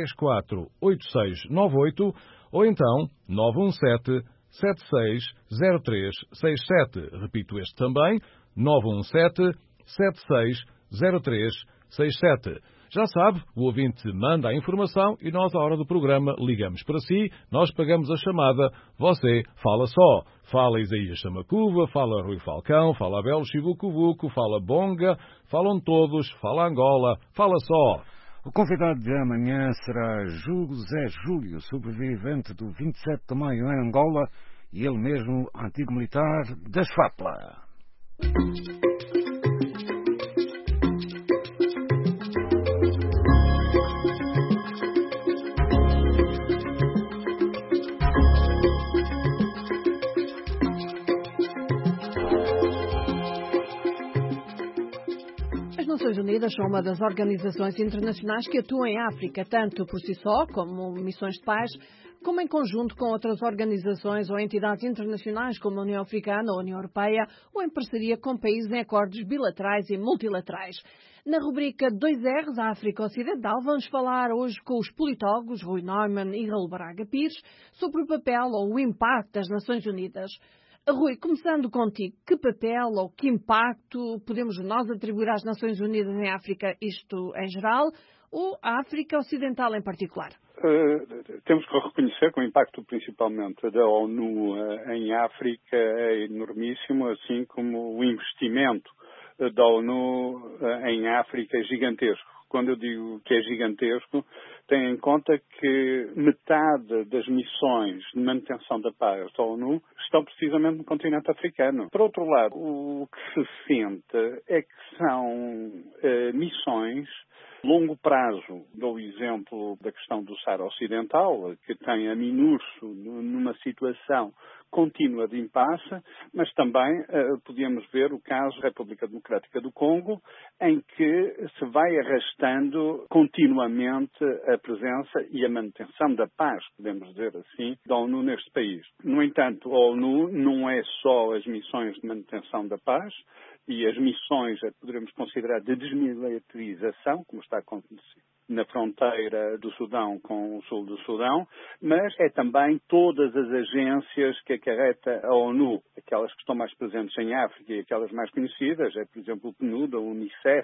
348698, ou então 917-760367. Repito este também, 917-760367. Já sabe, o ouvinte manda a informação e nós, à hora do programa, ligamos para si, nós pagamos a chamada, você fala só. Fala Isaías Samacuva, fala Rui Falcão, fala Abel Chivucuvuco, fala Bonga, falam todos, fala Angola, fala só. O convidado de amanhã será José Júlio, sobrevivente do 27 de maio em Angola e ele mesmo antigo militar da SFAPLA. As Nações Unidas são uma das organizações internacionais que atuam em África, tanto por si só, como missões de paz, como em conjunto com outras organizações ou entidades internacionais como a União Africana ou a União Europeia, ou em parceria com países em acordos bilaterais e multilaterais. Na rubrica 2Rs, a África Ocidental, vamos falar hoje com os politólogos Rui Neumann e Raul Braga Pires sobre o papel ou o impacto das Nações Unidas. Rui, começando contigo, que papel ou que impacto podemos nós atribuir às Nações Unidas em África, isto em geral, ou à África Ocidental em particular? Temos que reconhecer que o impacto principalmente da ONU em África é enormíssimo, assim como o investimento da ONU em África é gigantesco. Quando eu digo que é gigantesco, tenha em conta que metade das missões de manutenção da paz da ONU estão precisamente no continente africano. Por outro lado, o que se sente é que são missões de longo prazo. Dou o exemplo da questão do Saara Ocidental, que tem a MINURSO numa situação contínua de impasse, mas também podíamos ver o caso da República Democrática do Congo, em que se vai arrastando continuamente a presença e a manutenção da paz, podemos dizer assim, da ONU neste país. No entanto, a ONU não é só as missões de manutenção da paz e as missões, poderemos considerar, de desmilitarização, como está acontecendo na fronteira do Sudão com o sul do Sudão, mas é também todas as agências que acarreta a ONU, aquelas que estão mais presentes em África e aquelas mais conhecidas, por exemplo, o PNUD, a UNICEF,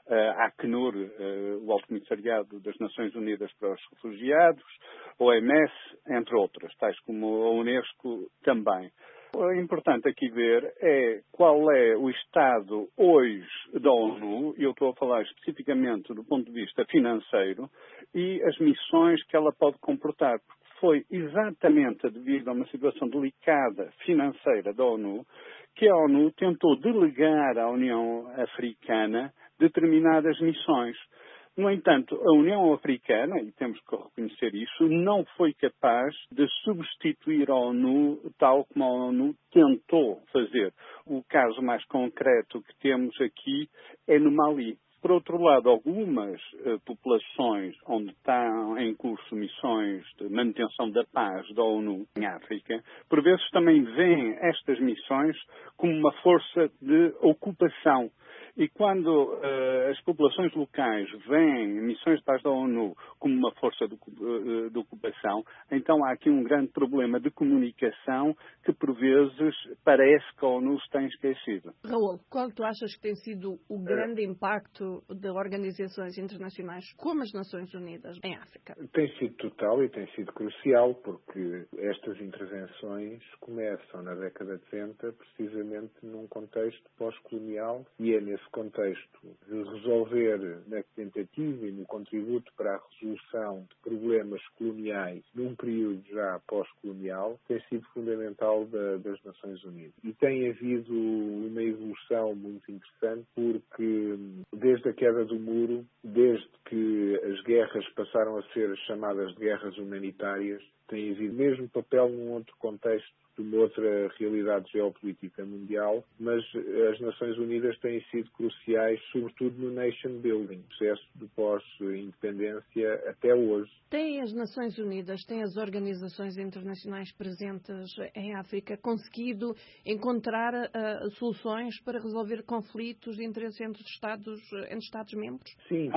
a Acnur, o Alto Comissariado das Nações Unidas para os Refugiados, a OMS, entre outras, tais como a Unesco também. O importante aqui ver é qual é o estado hoje da ONU, e eu estou a falar especificamente do ponto de vista financeiro, e as missões que ela pode comportar. Porque foi exatamente devido a uma situação delicada financeira da ONU que a ONU tentou delegar à União Africana determinadas missões. No entanto, a União Africana, e temos que reconhecer isso, não foi capaz de substituir a ONU tal como a ONU tentou fazer. O caso mais concreto que temos aqui é no Mali. Por outro lado, algumas populações onde estão em curso missões de manutenção da paz da ONU em África, por vezes também veem estas missões como uma força de ocupação. E quando as populações locais veem missões de paz da ONU como uma força de ocupação, então há aqui um grande problema de comunicação que, por vezes, parece que a ONU se tem esquecido. Raul, qual tu achas que tem sido o grande impacto de organizações internacionais como as Nações Unidas em África? Tem sido total e tem sido crucial, porque estas intervenções começam na década de 70, precisamente num contexto pós-colonial, e é nesse contexto de resolver, na tentativa e no contributo para a resolução de problemas coloniais num período já pós-colonial, tem sido fundamental das Nações Unidas. E tem havido uma evolução muito interessante, porque desde a queda do muro, desde que as guerras passaram a ser chamadas de guerras humanitárias, tem havido mesmo papel num outro contexto, de uma outra realidade geopolítica mundial, mas as Nações Unidas têm sido cruciais, sobretudo no nation building, processo de pós-independência até hoje. Têm as Nações Unidas, têm as organizações internacionais presentes em África conseguido encontrar soluções para resolver conflitos de interesse entre Estados-membros? Sim,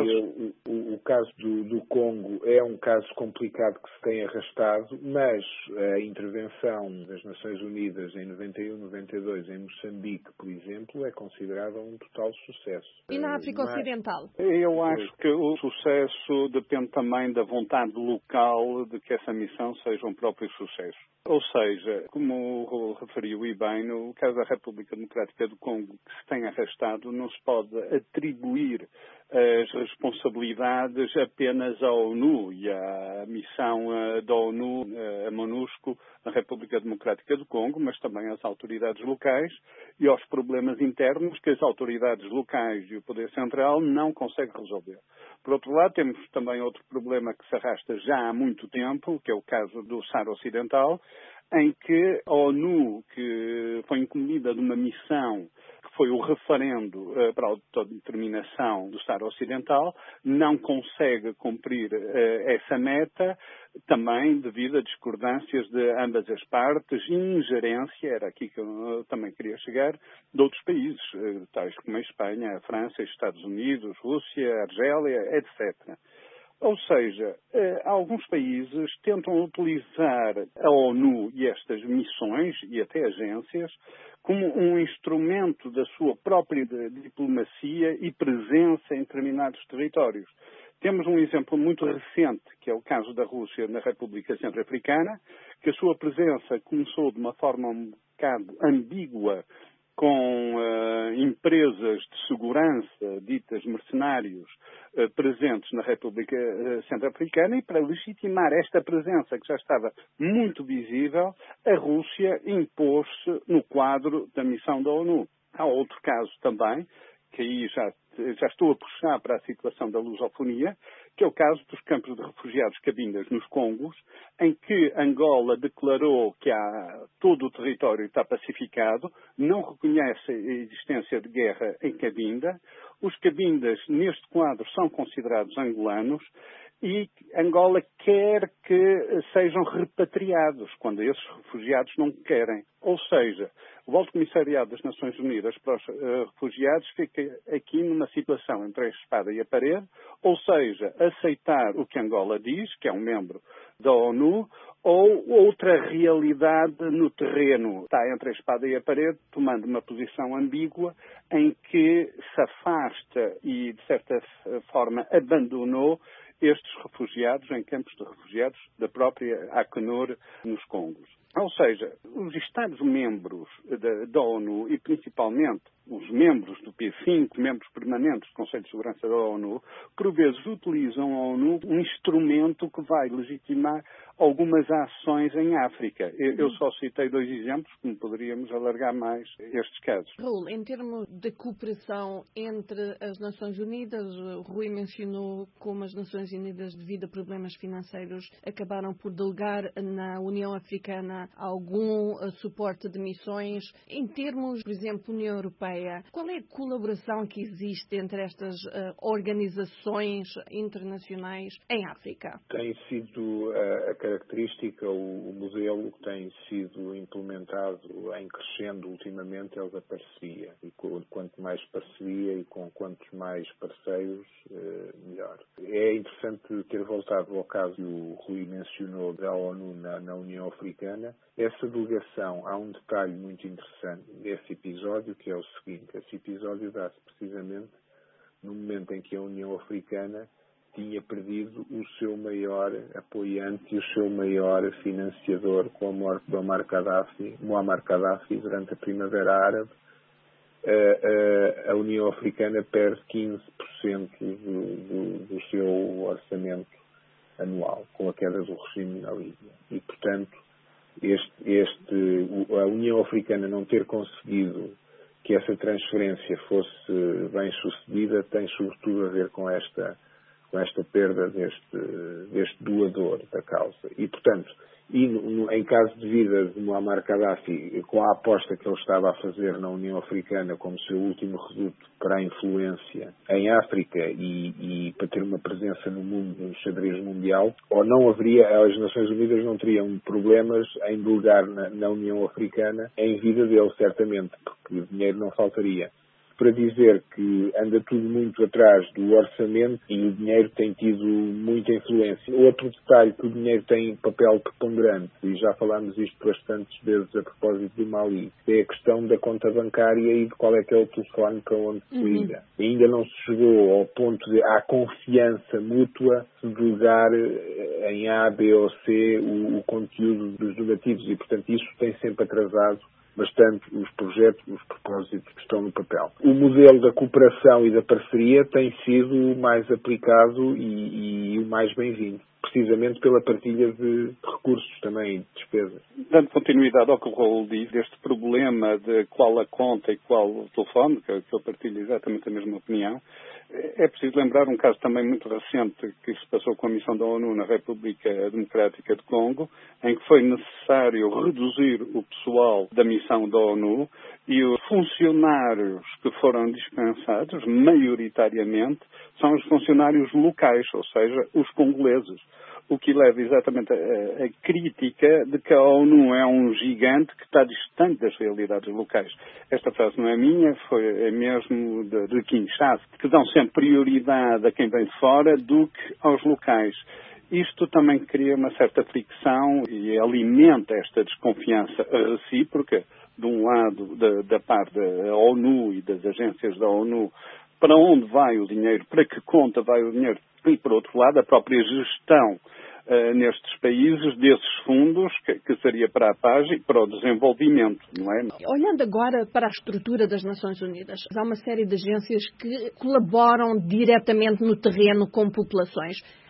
o caso do Congo é um caso complicado que se tem arrastado, mas a intervenção das Nações Unidas em 91, 92 em Moçambique, por exemplo, é considerada um total sucesso. E na África Ocidental? Eu acho que o sucesso depende também da vontade local de que essa missão seja um próprio sucesso. Ou seja, como referiu e bem, no caso da República Democrática do Congo, que se tem arrastado, não se pode atribuir as responsabilidades apenas à ONU e à missão da ONU, a MONUSCO, na República Democrática do Congo, mas também às autoridades locais e aos problemas internos que as autoridades locais e o Poder Central não conseguem resolver. Por outro lado, temos também outro problema que se arrasta já há muito tempo, que é o caso do Saara Ocidental, em que a ONU, que foi incumbida de uma missão que foi o referendo para a autodeterminação do Saara Ocidental, não consegue cumprir essa meta, também devido a discordâncias de ambas as partes e ingerência, era aqui que eu também queria chegar, de outros países, tais como a Espanha, a França, os Estados Unidos, Rússia, Argélia, etc. Ou seja, alguns países tentam utilizar a ONU e estas missões e até agências como um instrumento da sua própria diplomacia e presença em determinados territórios. Temos um exemplo muito recente, que é o caso da Rússia na República Centro-Africana, que a sua presença começou de uma forma um bocado ambígua, com empresas de segurança, ditas mercenários, presentes na República Centro-Africana, e para legitimar esta presença que já estava muito visível, a Rússia impôs-se no quadro da missão da ONU. Há outro caso também, que aí já estou a puxar para a situação da lusofonia, que é o caso dos campos de refugiados Cabindas nos Congos, em que Angola declarou que todo o território está pacificado, não reconhece a existência de guerra em Cabinda. Os Cabindas, neste quadro, são considerados angolanos e Angola quer que sejam repatriados, quando esses refugiados não querem. Ou seja, o Alto Comissariado das Nações Unidas para os Refugiados fica aqui numa situação entre a espada e a parede, ou seja, aceitar o que Angola diz, que é um membro da ONU, ou outra realidade no terreno. Está entre a espada e a parede, tomando uma posição ambígua em que se afasta e, de certa forma, abandonou estes refugiados em campos de refugiados da própria Acnur nos Congos. Ou seja, os Estados-membros da ONU e principalmente os membros do P5, membros permanentes do Conselho de Segurança da ONU, por vezes utilizam a ONU um instrumento que vai legitimar algumas ações em África. Eu só citei 2 exemplos, como poderíamos alargar mais estes casos. Raul, em termos de cooperação entre as Nações Unidas, o Rui mencionou como as Nações Unidas, devido a problemas financeiros, acabaram por delegar na União Africana algum suporte de missões. Em termos, por exemplo, União Europeia, qual é a colaboração que existe entre estas organizações internacionais em África? Tem sido a característica, o modelo que tem sido implementado em crescendo ultimamente é o da parceria. E quanto mais parceria e com quantos mais parceiros, melhor. É interessante ter voltado ao caso que o Rui mencionou da ONU na União Africana. Essa delegação, há um detalhe muito interessante desse episódio, que é o seguinte: esse episódio dá-se precisamente no momento em que a União Africana tinha perdido o seu maior apoiante e o seu maior financiador com a morte de Muammar Gaddafi durante a Primavera Árabe. A União Africana perde 15% do seu orçamento anual com a queda do regime na Líbia. E, portanto, a União Africana não ter conseguido que essa transferência fosse bem sucedida tem sobretudo a ver com esta perda deste doador da causa. E, portanto, em caso de vida de Muammar Gaddafi, com a aposta que ele estava a fazer na União Africana como seu último reduto para a influência em África e para ter uma presença no mundo, no xadrez mundial, as Nações Unidas não teriam problemas em delegar na União Africana em vida dele, certamente, porque o dinheiro não faltaria. Para dizer que anda tudo muito atrás do orçamento e o dinheiro tem tido muita influência. Outro detalhe que o dinheiro tem papel preponderante, e já falámos isto bastantes vezes a propósito do Mali, é a questão da conta bancária e de qual é que é o telefone para onde se liga. Ainda não se chegou ao ponto de há confiança mútua de delegar em A, B ou C o conteúdo dos donativos e, portanto, isso tem sempre atrasado bastante os projetos, os propósitos que estão no papel. O modelo da cooperação e da parceria tem sido o mais aplicado e o mais bem-vindo, precisamente pela partilha de recursos também, de despesas. Dando continuidade ao que o Raul diz, deste problema de qual a conta e qual o telefone, que eu partilho exatamente a mesma opinião, é preciso lembrar um caso também muito recente que se passou com a missão da ONU na República Democrática de Congo, em que foi necessário reduzir o pessoal da missão da ONU e os funcionários que foram dispensados, maioritariamente, são os funcionários locais, ou seja, os congoleses. O que leva exatamente a crítica de que a ONU é um gigante que está distante das realidades locais. Esta frase não é minha, é mesmo de Kinshasa, que dão sempre prioridade a quem vem de fora do que aos locais. Isto também cria uma certa fricção e alimenta esta desconfiança recíproca, de um lado, da parte da ONU e das agências da ONU, para onde vai o dinheiro, para que conta vai o dinheiro, e, por outro lado, a própria gestão nestes países desses fundos, que seria para a paz e para o desenvolvimento, não é? Olhando agora para a estrutura das Nações Unidas, há uma série de agências que colaboram diretamente no terreno com populações.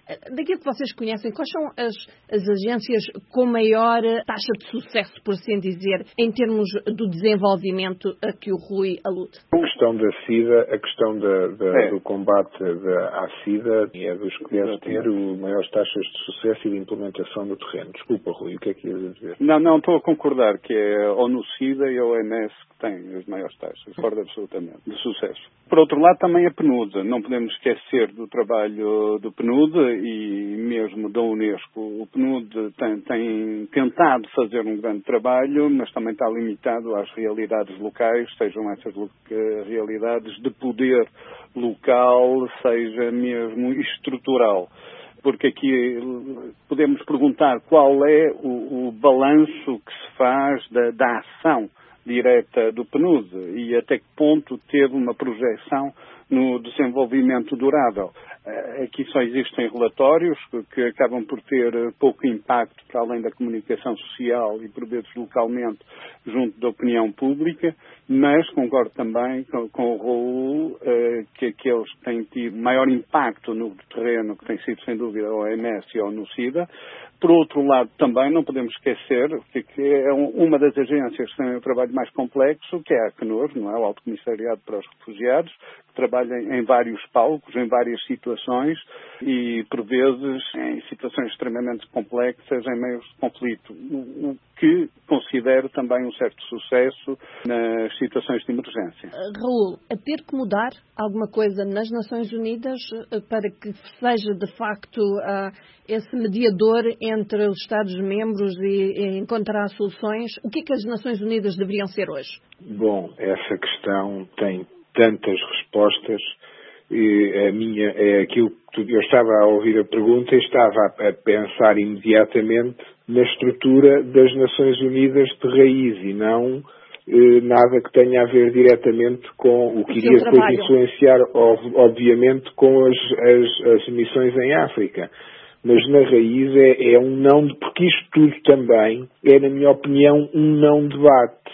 Daquilo que vocês conhecem, quais são as agências com maior taxa de sucesso, por assim dizer, em termos do desenvolvimento a que o Rui alude? A questão da SIDA, a questão do combate à SIDA é dos que deve ter maiores taxas de sucesso e de implementação no terreno. Desculpa, Rui, o que é que ias dizer? Não, estou a concordar que é a ONU-SIDA e a OMS que têm as maiores taxas, concordo absolutamente, de sucesso. Por outro lado, também a PNUD. Não podemos esquecer do trabalho do PNUD e mesmo da Unesco. O PNUD tem tentado fazer um grande trabalho, mas também está limitado às realidades locais, sejam essas realidades de poder local, seja mesmo estrutural. Porque aqui podemos perguntar qual é o balanço que se faz da ação direta do PNUD e até que ponto teve uma projeção no desenvolvimento durável. Aqui só existem relatórios que acabam por ter pouco impacto para além da comunicação social e por vezes localmente junto da opinião pública, mas concordo também com o Raul que aqueles que têm tido maior impacto no terreno, que tem sido sem dúvida a OMS e a ONU-SIDA. Por outro lado, também não podemos esquecer que é uma das agências que tem um trabalho mais complexo, que é a ACNUR, não é? O Alto Comissariado para os Refugiados, que trabalha em vários palcos, em várias situações e, por vezes, em situações extremamente complexas, em meios de conflito, o que considero também um certo sucesso nas situações de emergência. Raul, a ter que mudar alguma coisa nas Nações Unidas para que seja, de facto, esse mediador entre os Estados-membros e encontrar soluções, o que é que as Nações Unidas deveriam ser hoje? Bom, essa questão tem tantas respostas. A minha é aquilo que eu estava a ouvir a pergunta e estava a pensar imediatamente na estrutura das Nações Unidas de raiz e não nada que tenha a ver diretamente com o que iria depois influenciar, obviamente, com as missões em África. Mas na raiz é um não, porque isto tudo também é, na minha opinião, um não debate.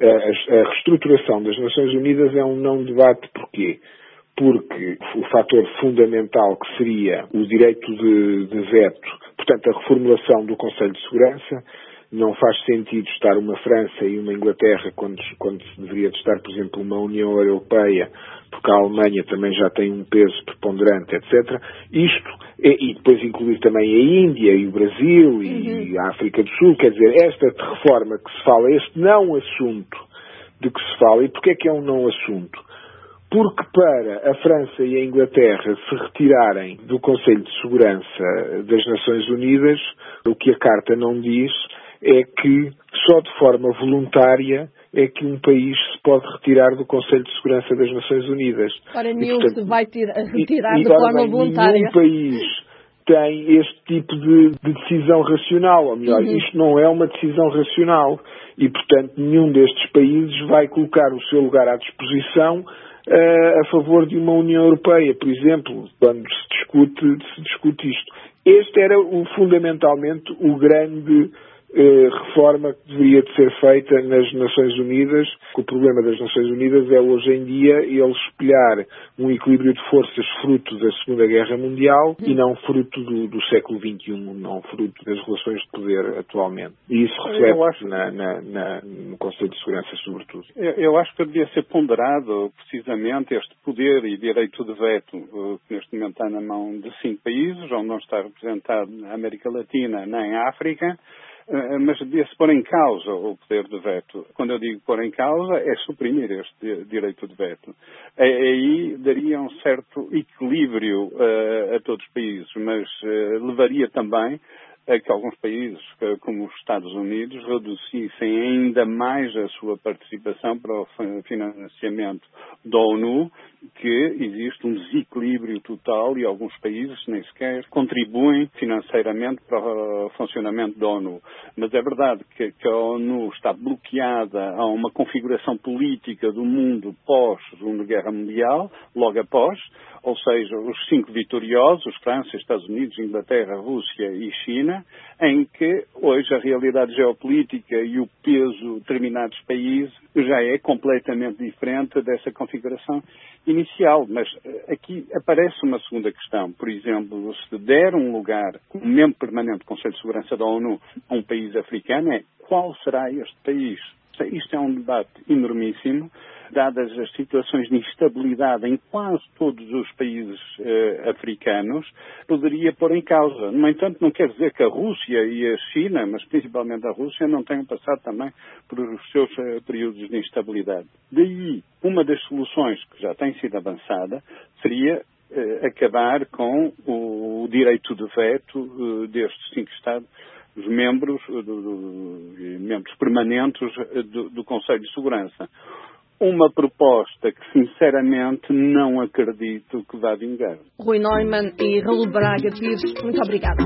A reestruturação das Nações Unidas é um não debate. Porquê? Porque o fator fundamental que seria o direito de veto, portanto a reformulação do Conselho de Segurança, não faz sentido estar uma França e uma Inglaterra quando se deveria estar, por exemplo, uma União Europeia, porque a Alemanha também já tem um peso preponderante, etc. E depois incluir também a Índia e o Brasil e a África do Sul, quer dizer, esta reforma que se fala, este não assunto de que se fala, e porquê é que é um não assunto? Porque para a França e a Inglaterra se retirarem do Conselho de Segurança das Nações Unidas, o que a Carta não diz é que só de forma voluntária é que um país se pode retirar do Conselho de Segurança das Nações Unidas. Para nenhum se vai retirar de forma voluntária. Nenhum país tem este tipo de decisão racional, ou melhor, isto não é uma decisão racional e, portanto, nenhum destes países vai colocar o seu lugar à disposição a favor de uma União Europeia, por exemplo, quando se discute isto. Este era fundamentalmente o grande reforma que deveria de ser feita nas Nações Unidas. O problema das Nações Unidas é hoje em dia ele espelhar um equilíbrio de forças fruto da Segunda Guerra Mundial e não fruto do século XXI, não fruto das relações de poder atualmente. E isso reflete no Conselho de Segurança sobretudo. Eu acho que devia ser ponderado precisamente este poder e direito de veto que neste momento está na mão de 5 países, onde não está representado na América Latina nem África, mas devia-se pôr em causa o poder de veto. Quando eu digo pôr em causa, é suprimir este direito de veto. Aí daria um certo equilíbrio a todos os países, mas levaria também a que alguns países, como os Estados Unidos, reduzissem ainda mais a sua participação para o financiamento da ONU, que existe um desequilíbrio total e alguns países nem sequer contribuem financeiramente para o funcionamento da ONU. Mas é verdade que a ONU está bloqueada a uma configuração política do mundo pós-Segunda Guerra Mundial, logo após, ou seja, os 5 vitoriosos, França, Estados Unidos, Inglaterra, Rússia e China, em que hoje a realidade geopolítica e o peso de determinados países já é completamente diferente dessa configuração inicial. Mas aqui aparece uma segunda questão. Por exemplo, se der um lugar como membro permanente do Conselho de Segurança da ONU a um país africano, qual será este país? Isto é um debate enormíssimo, dadas as situações de instabilidade em quase todos os países africanos, poderia pôr em causa. No entanto, não quer dizer que a Rússia e a China, mas principalmente a Rússia, não tenham passado também por os seus períodos de instabilidade. Daí, uma das soluções que já tem sido avançada seria acabar com o direito de veto destes 5 Estados, os membros permanentes do Conselho de Segurança. Uma proposta que, sinceramente, não acredito que vá vingar. Rui Neumann e Raul Braga Pires, muito obrigada.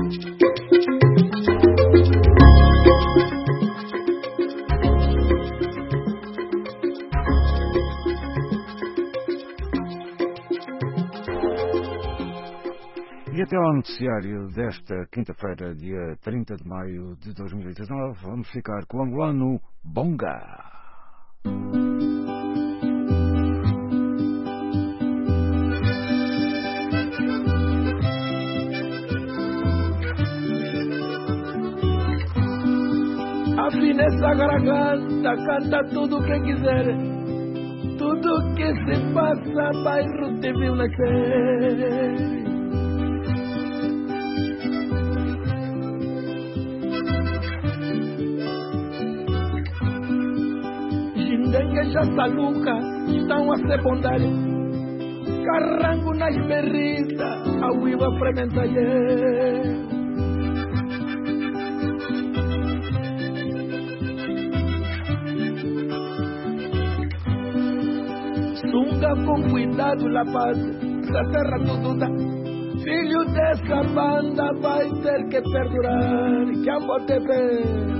E até ao noticiário desta quinta-feira, dia 30 de maio de 2019, vamos ficar com o angolano Bonga. Afina essa garganta, canta tudo o que quiser. Tudo que se passa, bairro te viu nascer. Gindengue já saluca, estão a se bondar. Carrango nas berritas, a uiva frementa Sunga com cuidado, La Paz, essa terra tudo dá. Filho dessa banda vai ter que perdurar. Que amor te vê.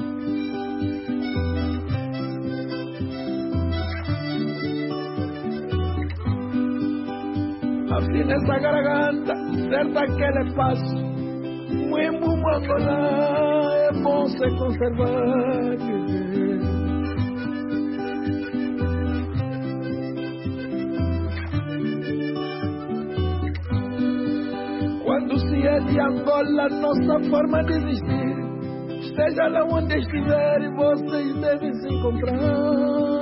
Afina essa garganta, certa que ele passa. Muito mangolá, é bom se conservar. Quando se é de Angola, nossa forma de existir, esteja lá onde estiver, vocês devem se encontrar.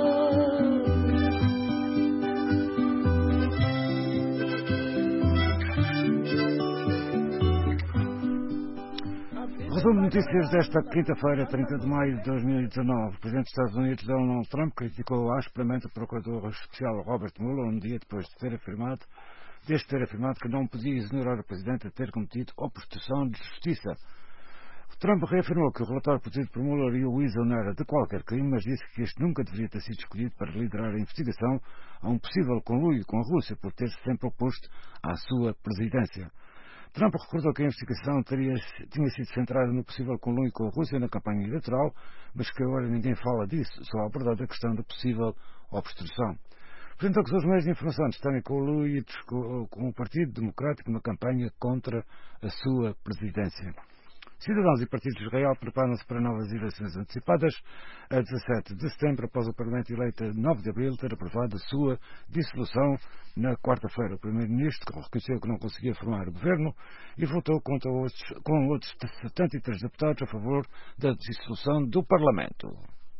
Resumo de notícias desta quinta-feira, 30 de maio de 2019. O Presidente dos Estados Unidos, Donald Trump, criticou asperamente o Procurador Especial Robert Mueller um dia depois de ter afirmado que não podia exonerar o Presidente de ter cometido obstrução de justiça. Trump reafirmou que o relatório produzido por Mueller o exonera de qualquer crime, mas disse que este nunca deveria ter sido escolhido para liderar a investigação a um possível conluio com a Rússia por ter-se sempre oposto à sua presidência. Trump recordou que a investigação tinha sido centrada no possível conluio com a Rússia na campanha eleitoral, mas que agora ninguém fala disso, só abordado a questão da possível obstrução. Apresentou que os meios de informação estarem conluídos com o Partido Democrático na campanha contra a sua presidência. Cidadãos e partidos de Israel preparam-se para novas eleições antecipadas a 17 de setembro, após o Parlamento eleito a 9 de abril ter aprovado a sua dissolução na quarta-feira. O Primeiro-Ministro reconheceu que não conseguia formar o governo e votou com outros 73 deputados a favor da dissolução do Parlamento.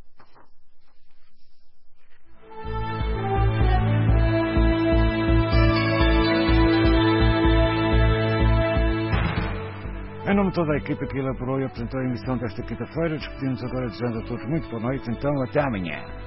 Em nome de toda a equipa que elaborou e apresentou a emissão desta quinta-feira, despedimos agora desejando a todos muito boa noite, então até amanhã.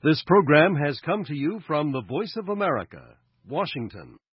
This program has come to you from the Voice of America, Washington.